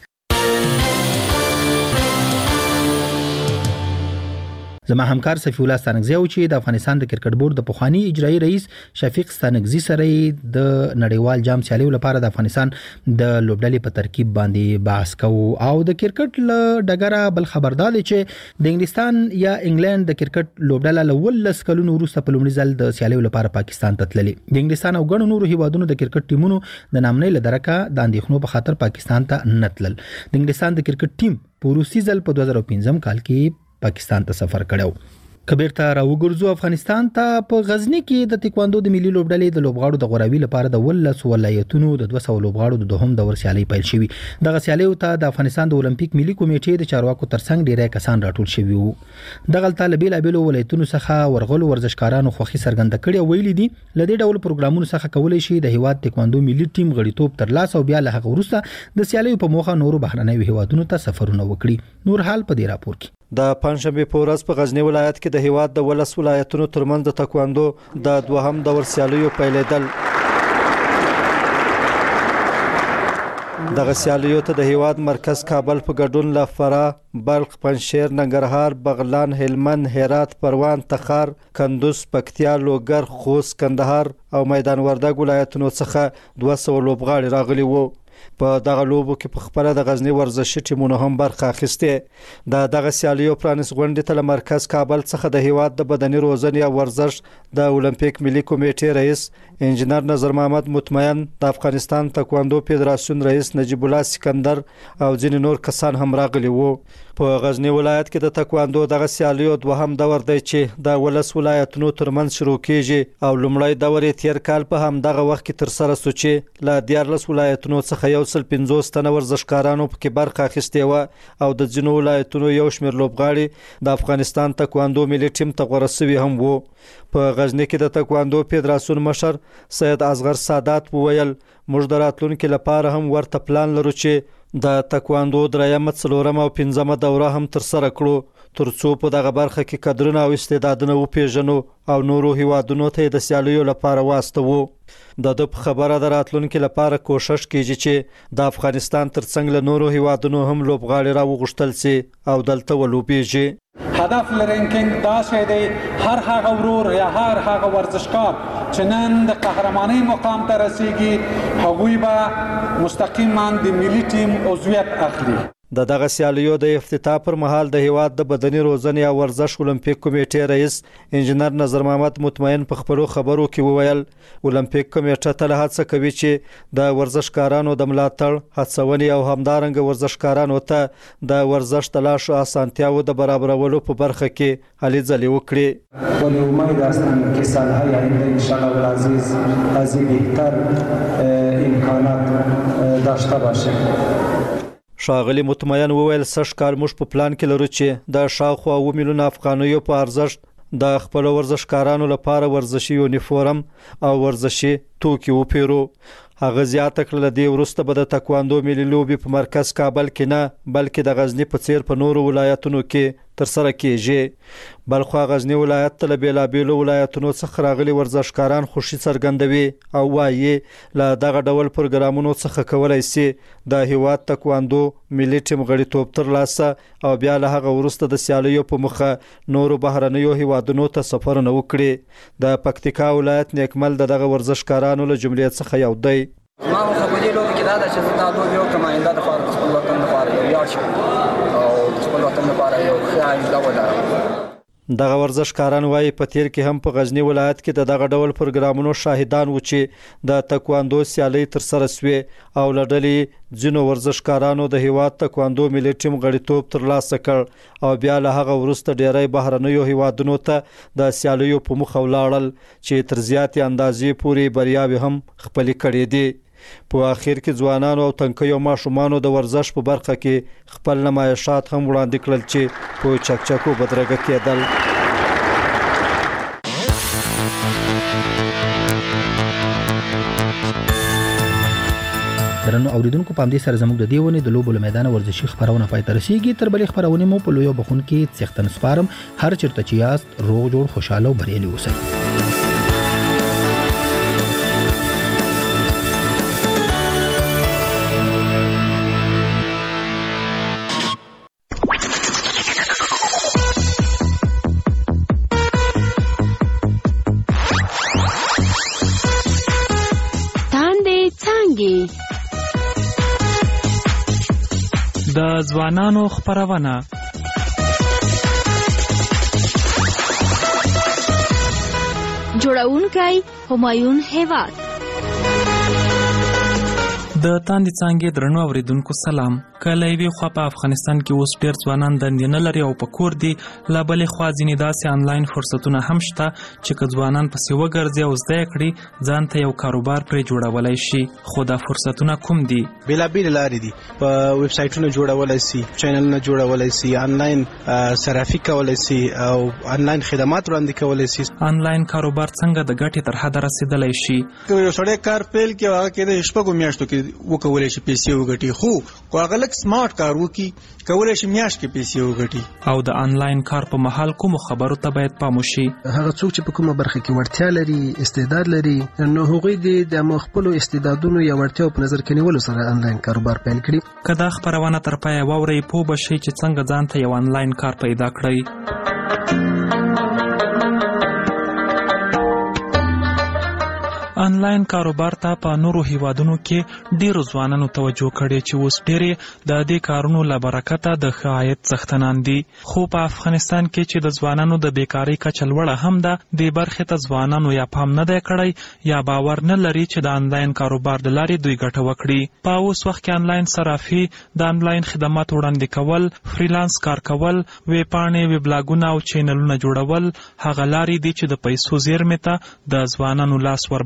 Speaker 10: زما همکار صفی الله ستانکزی او چې د افغانستان د کرکټ بورډ د پخوانی اجرایی رئیس شفیق ستانکزی سره د نړیوال جام سیالیو لپاره د افغانستان د لوبډلې په ترکیب باندې بحث کوو او د کرکټ له ډګره بل خبردار دي چې د انګلستان یا انګلند د کرکټ لوبډله له ولس کلونو وروسته په لومړي ځل د سیالیو لپاره پاکستان ته تللي د انګلستان او ګڼو نورو هیوادونو د کرکټ ټیمونو د نامنۍ له درکه د اندېښنو په خاطر پاکستان ته نه تلل د انګلستان د کرکټ ټیم په روسي ځل په 2015 کال کې پاکستان ته سفر کړو کبیر ته راوګرځو افغانستان ته په غزنی کې د تکواندو د ملي لوبډلې د لوبغاړو د غوراوي لپاره د ولس ولایتونو د 200 لوبغاړو د دوهم دور سیالي پیل شوی دغه سیالي ته د افغانستان د اولمپیک ملي کمیټې د چارواکو ترڅنګ ډیری کسان راټول شوي وو دغه طالبې لابلو ولایتونو څخه ورغلو ورزشکارانو خوخي سرګند کړي ویلي دي لدې ډول پروګرامونو څخه کولای شي د هیواد تکواندو ملي ټیم غړیتوب تر لاس او بیا له هغه وروسته د سیالي په موخه نورو بهرنۍ هیوادونو ته سفرونه وکړي نور حال په دې راپور کې
Speaker 13: د پنځشنبه په ورځ په غزنی ولایت کې د هیواد د ولس ولایتونو ترمنځ د تکواندو د دوهم دور سیالیو پیلېدل دغه سیالیو ته د هیواد مرکز کابل په ګډون له فراه بلخ پنجشیر ننګرهار بغلان هلمند هرات پروان تخار کندوز پکتیا لوګر خوست کندهار او میدان وردګ ولایتونو څخه 200 لوبغاړي راغلي وو په دغه لوبو کې په خپل د غزنی ورزشي ټیمونو هم برخه اخیسته دغه سیالیو پرانس غونډې ته مرکز کابل څخه د هیواد د بدني روزنې او ورزش د اولمپیک ملي کمیټې رئیس انجنیر نظر محمد مطمئن د افغانستان تکواندو فدراسیون رئیس نجیب الله سکندر او ځینې نور کسان هم راغلي وو په غزنی ولایت کې د تکواندو دغه سیالیو دوهم دور دی چې د ولس ولایتونو ترمنځ شروع کیږي او لومړی دور یې تیر کال په هم دغه وخت کې تر سره سو چې له 14 ولایتونو څخه 150 تنه ورزشکارانو پکې برخه اخیستې و او د ځینو ولایتونو یو شمېر لوبغاړي د افغانستان تکواندو ملي ټیم ته غوړه شوي هم وو په غزنی کې د تکواندو فدراسیون مشر سید اصغر سادات وویل موږ د راتلونکي لپاره هم ورته پلان لرو چې د تکواندو 3 4 او 5 دوره هم تر سره کړو ترڅو په دغه برخه کې کادرونه او استعدادونه وپیژنو او نورو هیوادونو ته د سیالیو لپاره واستوو. د خبره د راتلونکي لپاره کوشش کیږي چې د افغانستان ترڅنګ له نورو هیوادونو هم لوبغاړي راوغښتل سي او دلته ولوبېږي.
Speaker 11: هدف لرینکینګ دا شی دی هر هغه ورور یا هر هغه ورزشکار چې نن د قهرمانۍ مقام ته رسیږي هغوی به مستقیما د ملي ټیم عضویت اخلي. د دغه سیالیو د افتتاح پر مهال د هیواد د بدني روزنې او ورزش اولمپیک کمیټې رئیس انجنیر نظر محمد مطمئن په خپلو خبرو کې وویل اولمپیک کمیټه تل هڅه کوي چې د ورزشکارانو د ملاتړ هڅونې او همدارنګه ورزشکارانو ته د ورزش د لاشو اسانتیاو د برابرولو په برخه کې هلې ځلې وکړي.
Speaker 14: ولی امید هستم که سالهای آینده انشاءالله العزیز از این بهتر امکانات داشته باشیم.
Speaker 13: ښاغلي مطمئن وویل سږ کال موږ په پلان کې لرو چې د شاوخوا 2 میلیونه افغانیو په ارزښت د خپل ورزشکارانو لپاره ورزشي یونیفورم او ورزشي توکي وپیرو. هغه زیاته کړل د وروسته به د تکواندو ملي لوبې په مرکز کابل کې نه بلکې د غزنی په څیر په نورو ولایتونو کې تر سره کیږي. بلخو غزنی ولایت ته بیلابیلو ولایتونو څخه راغلي ورزشکاران خوشي څرګندوي او وايي له دغه ډول پروګرامونو څخه کولای شي د هیواد تکواندو ملي ټیم غړیتوب ترلاسه او بیا له هغه وروسته د سیالیو په مخه نورو بهرنیو هیوادونو ته سفرونه وکړي. د پکتیکا ولایت نیکمل دغه ورزشکارانو له جملې څخه یو دی.
Speaker 15: ما خو په دې لوبه کې دا د چې دا دوه یو کماینده د فارغ خپل وطن لپاره یو یار شو او خپل وطن لپاره یو ښه دا ولر.
Speaker 13: دغه ورزشکاران وايي په تیر کې هم په غزنی ولایت کې دغه ډول پروګرامونو شاهدان و چې د تکواندو سیالي تر سره سوي او لړلې ځینو ورزشکارانو د هیواد تکواندو ملي ټیم غړیتوب ترلاسه کړ او بیا له هغه وروسته ډیری بهرنیو هیوادونو ته د سیالیو په مخ ولاړل چې تر زیاتې اندازې پورې بریاوې هم خپل کړې دي. په اخر کې ځوانانو او تنکیو ماشومانو د ورزش په برخه کې خپل نمایشات هم وړاندې کړل چې په چکچکو بدرګه کېدل.
Speaker 10: درنو اوریدونکو په همدې سره زموږ د دیونه د لوبو میدان ورزشي خبرونه پای ته رسیدي. تر بلې خبرونه مو په لویو بخون کې څښتن سپارم. هر چیرته چې یاست روغ جوړ خوشاله او بریالي اوسئ.
Speaker 16: د ځوانانو خبرونه
Speaker 17: جوړونکی همایون هیواد.
Speaker 16: د تاندې څانګې درنو اوریدونکو سلام. کله یوې خوا په افغانستان کې اوس ډېر ځوانان دندې نه لري او په کور دي، له بلې خوا ځینې داسې آنلاین فرصتونه هم شته چې که ځوانان پسې وګرځي او زده یې کړي ځان ته یو کاروبار پرې جوړولی شي. خو دا فرصتونه کوم دي؟
Speaker 18: بېلابېلې لارې دي. په ویب سایټونه جوړولی سي، چینلونه جوړولی سي، آنلاین صرافي کولی سي او آنلاین خدمات وړاندې کولی سي.
Speaker 16: آنلاین کاروبار څنګه د ګټې تر حده رسېدلی شي؟
Speaker 18: که یو سړی کار پیل کړي هغه کېدای شي 6 میاشتو کې وکولی شي پیسې وګټي، خو که هغه لږ سمارټ کار وکړي کولی شي میاشت کې پیسې وګټي.
Speaker 16: او د آنلاین کار په مهال کومو خبرو ته باید پام وشي؟
Speaker 19: هغه څوک چې په کومه برخه کې وړتیا لري، استعداد لري، نو هغوی د خپلو استعدادونو یا وړتیاو په نظر کې نیولو سره آنلاین کاروبار پیل کړي.
Speaker 16: که دا خبرونه تر پایه واورئ پوه به شئ چې څنګه ځان ته یو آنلاین کار پیدا کړئ. آنلاین کاروبار ته په نورو هیوادونو کې ډیرو ځوانانو توجه کړې چې اوس ډېرې د دې کارونو له برکته د ښه عاید څښتنان دي. خو په افغانستان کې چې د ځوانانو د بیکارۍ کچه لوړه هم ده، دې برخې ته ځوانانو یا پام نه دی کړی یا باور نه لري چې د آنلاین کاروبار د لارې دوی ګټه وکړي. په اوس وخت کې آنلاین صرافي، د آنلاین خدمات وړاندې کول، فریلانس کار کول، ویب پاڼې، ویب لاګونه او چینلونه جوړول هغه لارې دي چې د پیسو زیرمې ته د ځوانانو لاس ور برابروي.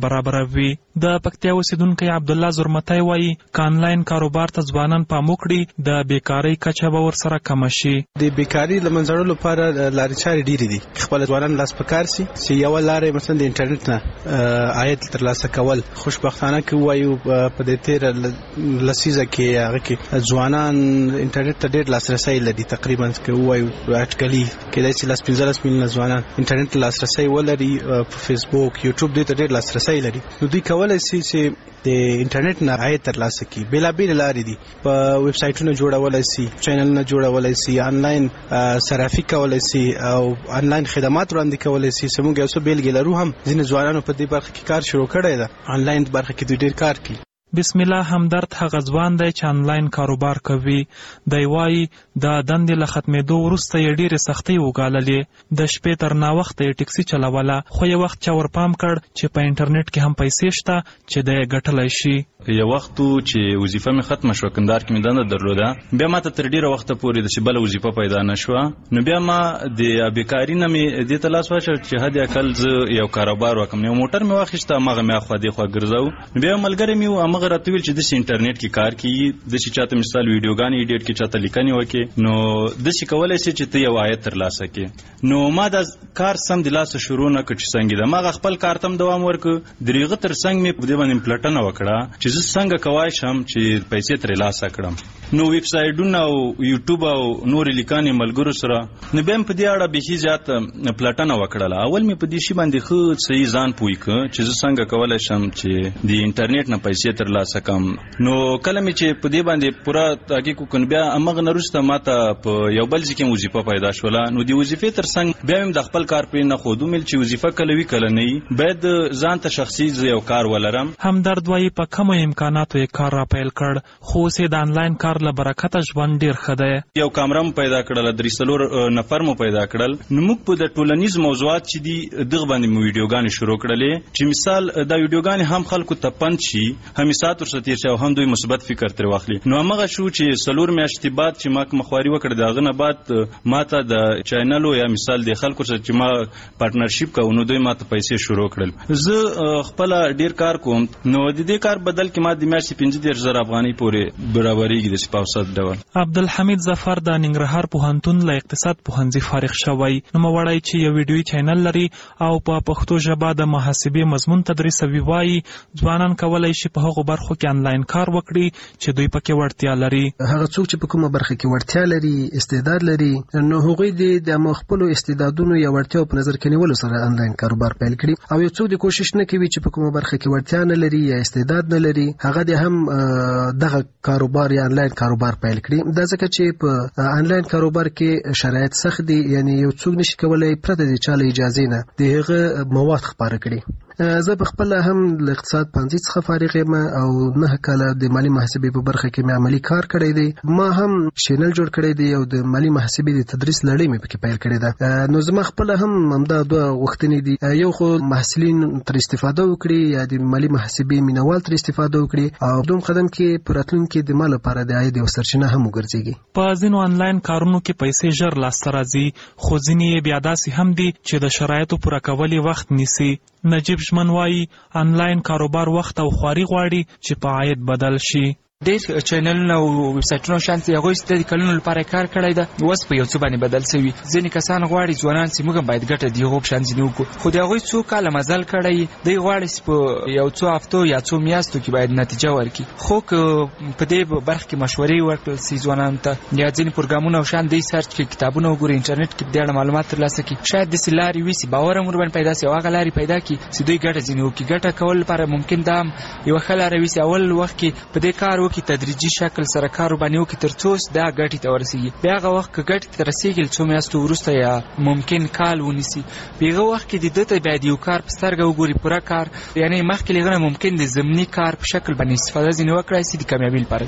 Speaker 16: وي. د پکتیا اوسیدونکو عبد الله زرمتی وایي ک آنلاین کاروبار ته ځوانان پام وکړي د بیکاری کچه به ورسره کم شي.
Speaker 18: د بیکاری له منځ وړلو لپاره لارې چارې ډېرې دي. خپل ځوانان لاس پکار سي چې یو لارې مثلا د انټرنیټ نه عاید ترلاسه کول. خوشبختانه کې وایو په دې تیر لسیزه کې هغه کې ځوانان انټرنیټ ته ډېر لاسرسي لري. تقریبا کې وایو اټکلي کې د 15 میلیونه ځوانان انټرنیټ لاسرسي ولري. په فیسبوک یوټیوب دې ته ډېر لاسرسي لري. نو دوی کولای شي چې د انټرنیټ نه عاید ترلاسه کړي. بېلابېل لارې دي. په ویب سایټونو جوړولای شي، چینلونه جوړولای شي، آنلاین صرافي کولای شي او آنلاین خدمات وړاندې کولای شي. سمون یو څه بیلګې لرو هم ځینې ځوانانو په دې برخه کې کار شروع کړی ده. آنلاین برخه کې دوی ډېر کار کوي.
Speaker 16: بسم الله همدرد هغه ځوان دی چې آنلاین کاروبار کوي. دی وایي د دندې له ختمېدو وروسته یې ډېرې سختۍ وګاللې. د شپې تر ناوخته یې ټکسي چلوله، خو یو وخت چا ورپام کړ چې په انټرنیټ کې هم پیسې شته چې دی یې ګټلی شي.
Speaker 12: یو وخت چې وظیفه مې ختمه شوه، کندهار کې مې دنده درلوده، بیا ما ته تر ډېره وخته پورې داسې بله وظیفه پیدا نه شوه. نو بیا ما د بیکاري نه مې دې ته لاس واچوه چې حد اقل زه یو کاروبار وکړم. یو موټر مې واخیسته، هماغه مې اخوا دېخوا ګرځو. نو بیا ملګری مې و، هماغه راته ویل چې داسې انټرنیټ کې کار کوي، داسې چاته مثال ویډیوګانې ایډیټ کړي، چاته لیکنې وکړي، نو داسې کولی شي چې ته یو عاید ترلاسه کړې. نو ما دا کار سم د لاسه شروع نه کړ چې څنګه ده. ما خپل کار ته هم دوام ورکړ. د هغه تر څنګ مې په دې باندې پلټنه وکړه چې زه څنګه کولی شم چې پیسې ترلاسه کړم. نو ویب سایټونه او یوټیوب او نورې لیکنې ملګرو سره، نو بیا مې په دې اړه بیخي زیات پلټنه وکړله. اول مې په دې شي باندې ښه صحیح ځان پوه کړ چې زه څنګه کولی شم چې د انټرنیټ نه پیسې ترلاسه کړم. نو کله مې چې په دې باندې پوره تحقیق وکړ، بیا هماغه نه وروسته ما ته په یو بل ځای کې وظیفه پیدا شوله. نو د وظیفې تر څنګ بیا مې د خپل کار پرې نه ښود، ومې چې وظیفه کله وي کله نه وي، باید ځان ته شخصي یو کار ولرم.
Speaker 16: همدرد وایي په کمو امکاناتو یې کار را پیل کړ، خو اوس یې د آنلاین کار له برکته ژوند ډېر ښه دی.
Speaker 12: یو کامره مو پیدا کړله، 3-4 نفر مو پیدا کړل. نو موږ په د ټولنیز موضوعات چې دي دغه باندې مو ویډیوګانې شروع کړلې چې مثال دا ویډیوګانې هم خلکو ته پند شي، هم ساعت ورسره تېر شي او هم دوی مثبت فکر ترې واخلي. نو هماغه شو چې 4 میاشتې بعد چې ما کومه خواري وکړه، د هغه نه بعد ما ته د چینلو یا مثال د خلکو سره چې ما پارټنرشپ کوو، نو دوی ما ته پیسې شروع کړل. زه خپله ډېر کار کوم. نو د دې کار بدل کې ما د میاشتې 15,000 افغانۍ پورې برابرېږي داسې په اوسط ډول.
Speaker 16: عبدالحمید ظفر د ننګرهار پوهنتون له اقتصاد پوهنځي فارغ شوی. نوموړی چې یو ویډیویي چینل لري او په پښتو ژبه د محاسبې مضمون تدریسوي، وایي ځوانان کولی شي په هغو برخو کې آنلاین کار وکړي چې دوی پکې وړتیا لري.
Speaker 19: هغه څوک چې په کومه برخه کې وړتیا لري، استعداد لري، نو هغوی د خپلو استعدادونو یا وړتیاو په نظر کې نیولو سره آنلاین کاروبار پیل کړي. او یو څوک د کوشش نه کوي چې په کومه برخه کې وړتیا نه لري یا استعداد نه لري، هغه د هم دغه کاروبار یا آنلاین کاروبار پیل کړي. دا ځکه چې په آنلاین کاروبار کې شرایط سخت دي، یعنی یو څوک نشي کولای پرته د چا له اجازې نه د هغه مواد خپاره کړي. زه په خپل هم له اقتصاد پوهنځي څخه فارغ یم او 9 کاله د مالی محاسبې په برخه کې مې عملي کار کړی دی. ما هم چینل جوړ کړی دی او د مالی محاسبې د تدریس لړۍ مې پکې پیل کړې ده. نو زما خپل هم همدا 2 غوښتنې دي، یو خو محصلین تر استفاده وکړي یا د مالی محاسبې مینوال تر استفاده وکړي، او دوم قدم کې پر راتلونکي د مال لپاره د عاید یو سرچینه هم وګرځيږي.
Speaker 16: په ځینو آنلاین کارونو کې پیسې ژر لاسته راځي، خو ځینې بیا داسې هم دي چې د شرایطو پوره کول وخت نیسي. نجیب ژمن وایي آنلاین کاروبار وخت او خواري غواړي چې په عاید بدل شي.
Speaker 2: ډېر چینلونه او ویب سایټونه شانتي هغوی چې د کلونو لپاره کار کړی ده، اوس په یو څه باندې بدل شوي. ځینې کسان غواړي ځوانان چې موږ هم باید ګټه د هغو په شان ځینې وکړو، خو د هغوی څو کاله مزل کړی، دوی غواړي چې په یو څو هفتو یا څو میاشتو کې باید نتیجه ورکړي. خو که په دې برخه کې مشورې ورکړل شي ځوانانو ته، یا ځینې پروګرامونه او شان دی سرچ کړي، کتابونه وګوري، انټرنیټ کې د اړه معلومات ترلاسه کړي، شاید داسې لارې وي باور هم ورباندې پیدا شي او هغه لارې پیدا کړي چې دوی ګټه ځینې وکړي. ګټه کول لپاره ممکن دا هم یوه ښه لاره وي چې اول وخت کې په دې کار وکړي، تدریجي شکل سره کار باندې وکړي تر څو دا ګټې ته ورسېږي. بیا هغه وخت که ګټې ته رسېږي څو میاشتو وروسته یا ممکن کال ونیسي، په هغه وخت کې د ده ته بیا د یو کار په سترګه وګوري، پوره کار، یعنې مخکې له هغه نه ممکن د ضمني کار په شکل باندې استفاده ځینې وکړای شي د کامیابۍ لپاره.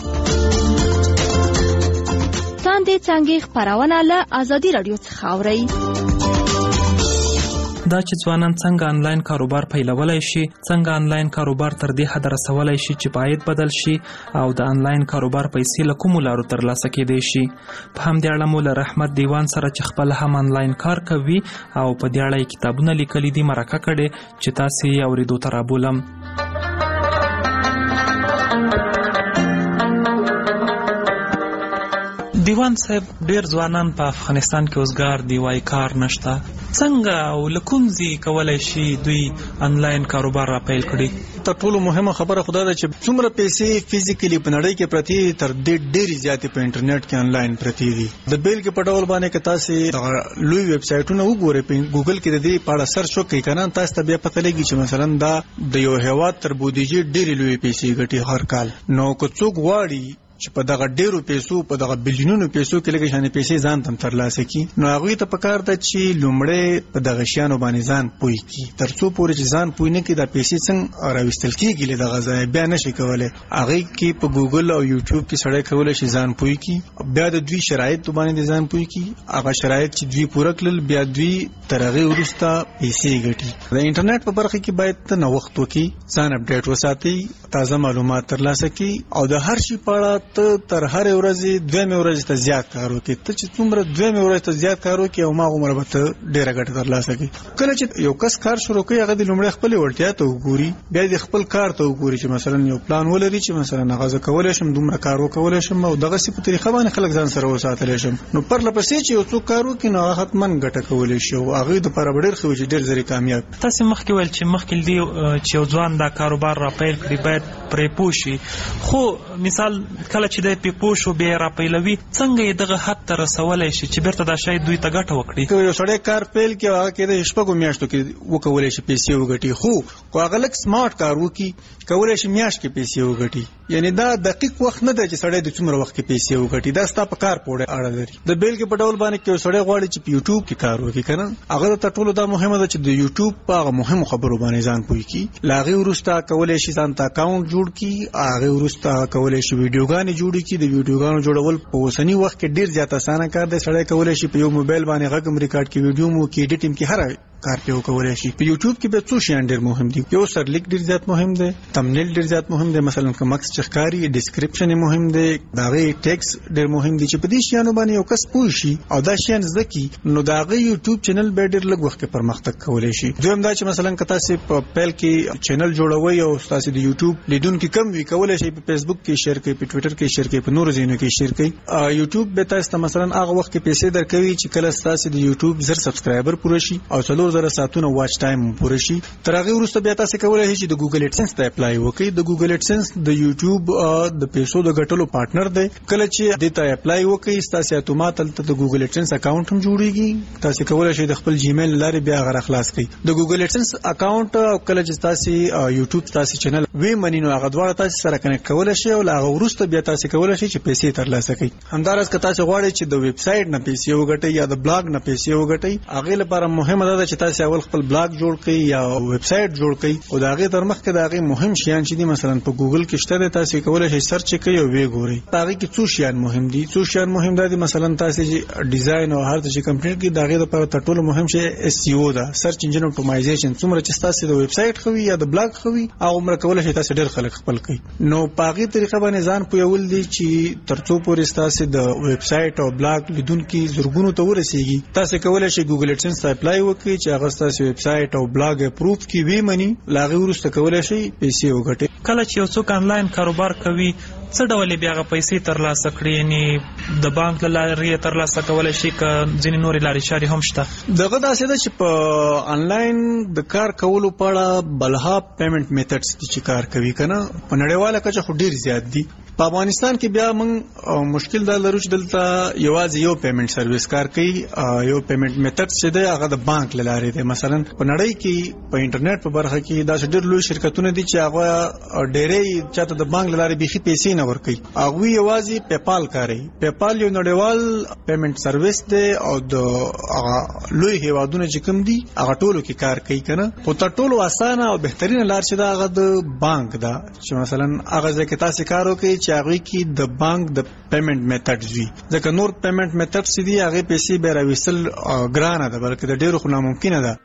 Speaker 17: لاندې څنګه خبرونه له ازادي رادیو څخه اورئ.
Speaker 16: دا چې ځوانان څنګه آنلاین کاروبار پیلولای شي، څنګه آنلاین کاروبار تر دې حد رسولای شي چې عاید بدل شي او د آنلاین کاروبار پیسې له کومو لارو ترلاسه کېدای شي. په همدې اړه مو له رحمت دیوان سره چې خپل هم آنلاین کار کوي او په دې اړه کتابونه لیکلي دي مرکه کړې چې تاسو یې اورېدو ته رابولم. دیوان صاحب ډیر ځوانان په افغانستان کې اوسګار دی وای کار نشته، څنګه او لکونځي کولای شي دوی انلاین کاروبار را پیل کړي؟
Speaker 4: تر ټولو مهمه خبره خدا ده چې څومره پیسې فزیکلی په نړۍ کې پرتی تر دې ډېری زیاتې په انټرنیټ کې انلاین پرتی دي. د بیل کې په ډول باندې که تاسو لوی ویب سایټونه وګورئ په ګوګل کې د دې په اړه سرچ وکړئ کنه تاسو ته بیا پته لګي چې مثلا دا د یو هیواد تر بودیجې ډېری لوی پیسې ګټي هر کال. نو که څوک غواړي چې په دغه ډیرو پیسو په دغه بلیونونو پیسو کې لکه شانې پیسې ځان تم ترلاسه کی، نو هغه ته پکار ده چې لومړی په دغه شیانو باندې ځان پوي کی، ترڅو پورې چې ځان پوي نه کی دا پیسې څنګه راوستل کیږي له دغه ځای بیا نشي کولای. هغه کې په ګوګل او یوټیوب کې سړی کولای شي ځان پوي کی، بیا د دوی شرایط باندې ځان پوي کی، هغه شرایط چې دوی پوره کړل بیا دوی تر هغه وروسته پیسې ګټي. د انټرنیټ په برخه کې باید ته نوښت وکړي، ځان اپډیټ وساتي، تازه معلومات ترلاسه کی او د هر شي په اړه ته تر هر ورځې دویمه ورځ ته زیات کار وکړي. ته چې څومره دویمه ورځ ته زیات کار وکړي او ما عمر به ته ډیره ګټه ترلاسه کړي. کله چې یو کس کار شروع کوي هغه د لومړی خپل وړتیا ته وګوري، بیا د خپل کار ته وګوري چې مثلا یو پلان ولري چې مثلا هغه زه کولی شم دومره کار وکولی شم او دغه سی په طریقه باندې خلک ځان سره وساتلی شم. نو پرله پسې چې یو څوک کار وکړي نو هغه حتما ګټه کولی شي او هغه د لپاره ډېر ښه وي چې ډېر زر کامیاب.
Speaker 16: تاسو مخکې ویل چې مخکې دی چې یو ځوان دا کاروبار را پیل کړي باید پرې پوه شي، خو مثال کله چې دی پرې پوه شو بیا را پیلوي څنګه یې دغه حد ته رسولی شي چې بیرته دا شاید دوی ته ګټه وکړي؟
Speaker 4: که یو سړی کار پیل کړي هغه کې د شپږو میاشتو کې وکولی شي پیسې وګټي، خو که هغه لږ سمارټ کار وکړي کولی شي میاشت کې پیسې وګټي. یعنی دا دقیق وخت نه دی چې سړی د څومره وخت کې پیسې وګټي، دا ستا په کار پورې اړه لري. د بیل کې په ډول باندې کې یو سړی غواړي چې په یوټیوب کې کار وکړي کنه هغه ته ټولو دا مهمه ده چې د یوټیوب په هغه مهمو خبرو باندې ځان پوي کی، لا هغې وروسته کولی شي ځان ته اکاونټ جوړ کړي، هغې وروسته کولی شي ویډیوګانې جوړې کړي. د ویډیوګانو جوړول په اوسني وخت کې ډیر زیات اسانه کار دی. سړی کولی شي په یو موبایل باندې غږ هم ریکارډ کړي، ویډیو مو کې ایډیټ هم کړي، هر کار په کولی شي. په یوټیوب کې به څو شیان ډیر مهم دي. یو سرلیک ډیر زیات مهم دی، تمنیل ډیر زیات مهم دی، مثلا کوم مکس چخکاری ډیسکرپشن مهم دی، داغه ټیکس ډیر مهم دی. چې په دې شیانو باندې یو کس پوه شي او دا شیان زده کړي نو داغه یوټیوب چینل به ډیر لږ وخت کې پرمختګ کولی شي. دویم دا چې مثلا که تاسو په پیل کې چینل جوړوي او تاسو د یوټیوب لیدونکو کم وي کولی شي په فیسبوک کې شیر کړئ، په ټوئیټر کې شیر کړئ، په نورو ځایونو کې شیر کړئ. یوټیوب به تاسو ته مثلا هغه وخت کې پیسې درکوي چې کله تاسو د یوټیوب زر سبسکرایبر پوره شي او 4000 ساعتونه واچ ټایم پوره شي. تر هغه وروسته بیا تاسو کولی شئ چې د ګوګل ایډسنس ته اپلای وکړئ. د ګوګل ایډسنس د یوټیوب د پیسو د ګټلو پارټنر دی. کله چې دې ته اپلای وکړئ تاسو اتومات ته د ګوګل ایډسنس اکاونټ هم جوړیږي. تاسو کولی شئ د خپل جیمیل لارې بیا غره خلاص کړئ. د ګوګل ایډسنس اکاونټ کله چې تاسو یوټیوب تاسو چینل وی منی نو هغه دواړه تاسو سره کنیکټ کولی شئ او هغه وروسته بیا تاسو کولی شئ چې پیسې ترلاسه کړئ. همدارس که تاسو غواړئ چې د ویب سایټ نه پیسې وګټئ یا د بلاګ نه پیسې وګټئ، هغه لپاره مهمه ده چې تاسو اول خپل بلاګ جوړ کړئ یا ویب سایټ جوړ کړئ او دا هغه تر مخکې دا هغه مهم شیان چې دي مثلا په ګوګل کې شته تاسو کولی شئ سرچ کړئ او وی ګورئ. هغه کې څو شیان مهم دي. څو شیان مهم دي مثلا تاسو چې ډیزاین او هر څه کمپلیټ کړئ، دا هغه لپاره تر ټولو مهم شی اس ای او ده، سرچ انجن اپټیمایزیشن. څومره چې تاسو د ویب سایټ خوي یا د بلاګ خوي هغه عمر کولی شئ تاسو ډېر خلک خپل کړئ. نو په هغه طریقه باندې ځان پویول دي چې ترڅو پورې تاسو د ویب سایټ او بلاګ لیدونکو زرګونو ته ورسیږي. تاسو کولی شئ ګوګل ایډسنس ته اپلای وکړئ چې هغه تاسو ویب سایټ او بلاګ اپروف کی وی منی، لاغه ورسته کولی شئ پیسې وګټئ.
Speaker 16: کله چې یو څوک آنلاین کاروبار کوي څه ډول بیا پیسې ترلاسه کړي؟ یعنی د بانک له لارې ترلاسه کولی شي که ځینې نورې لارې چارې هم شته؟
Speaker 4: دغه داسې ده چې په آنلاین د کار کولو په اړه بلها پیمنٹ میتھډز دي چې کار کوي کنه په نړیواله کچه خو ډیر زیات دي. په افغانستان کې بیا موږ مشکل دا لرو چې دلته یوازې یو پیمنٹ سرویس کار کوي. یو پیمنٹ میتھډ چې دی هغه د بانک له لارې دی. مثلا په نړۍ کې په انټرنیټ په برخه کې دا ډېر لوی شرکتونه دي چې هغه ډېرې چاته د بانک له لارې بيخي پیسې نه ورکوي. هغه یوازې پیپال کاروي. پیپال یو نړیوال پیمنٹ سرویس دی او د لوی هیوادونو چې کوم دي هغه ټولو کې کار کوي کنه. خو تر ټولو اسانه او بهترینه لار چې دا هغه د بانک ده چې مثلا هغه ځکه تاسو کار وکړي چې هغه کې د بانک د پیمنٹ میتھډز وي. ځکه نور پیمنٹ میتھډز دي هغه پیسې به راوېستل ګرانه ده بلکې د ډېرو خو ناممکنه ده.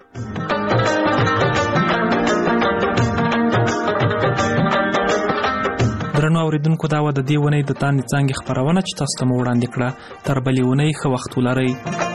Speaker 16: درنو اوریدونکو دا و د دې ونې د تاندې څانګې خپرونه چې تاسو ته مو وړاندې کړه. تر بلې ونې ښه وخت ولرئ.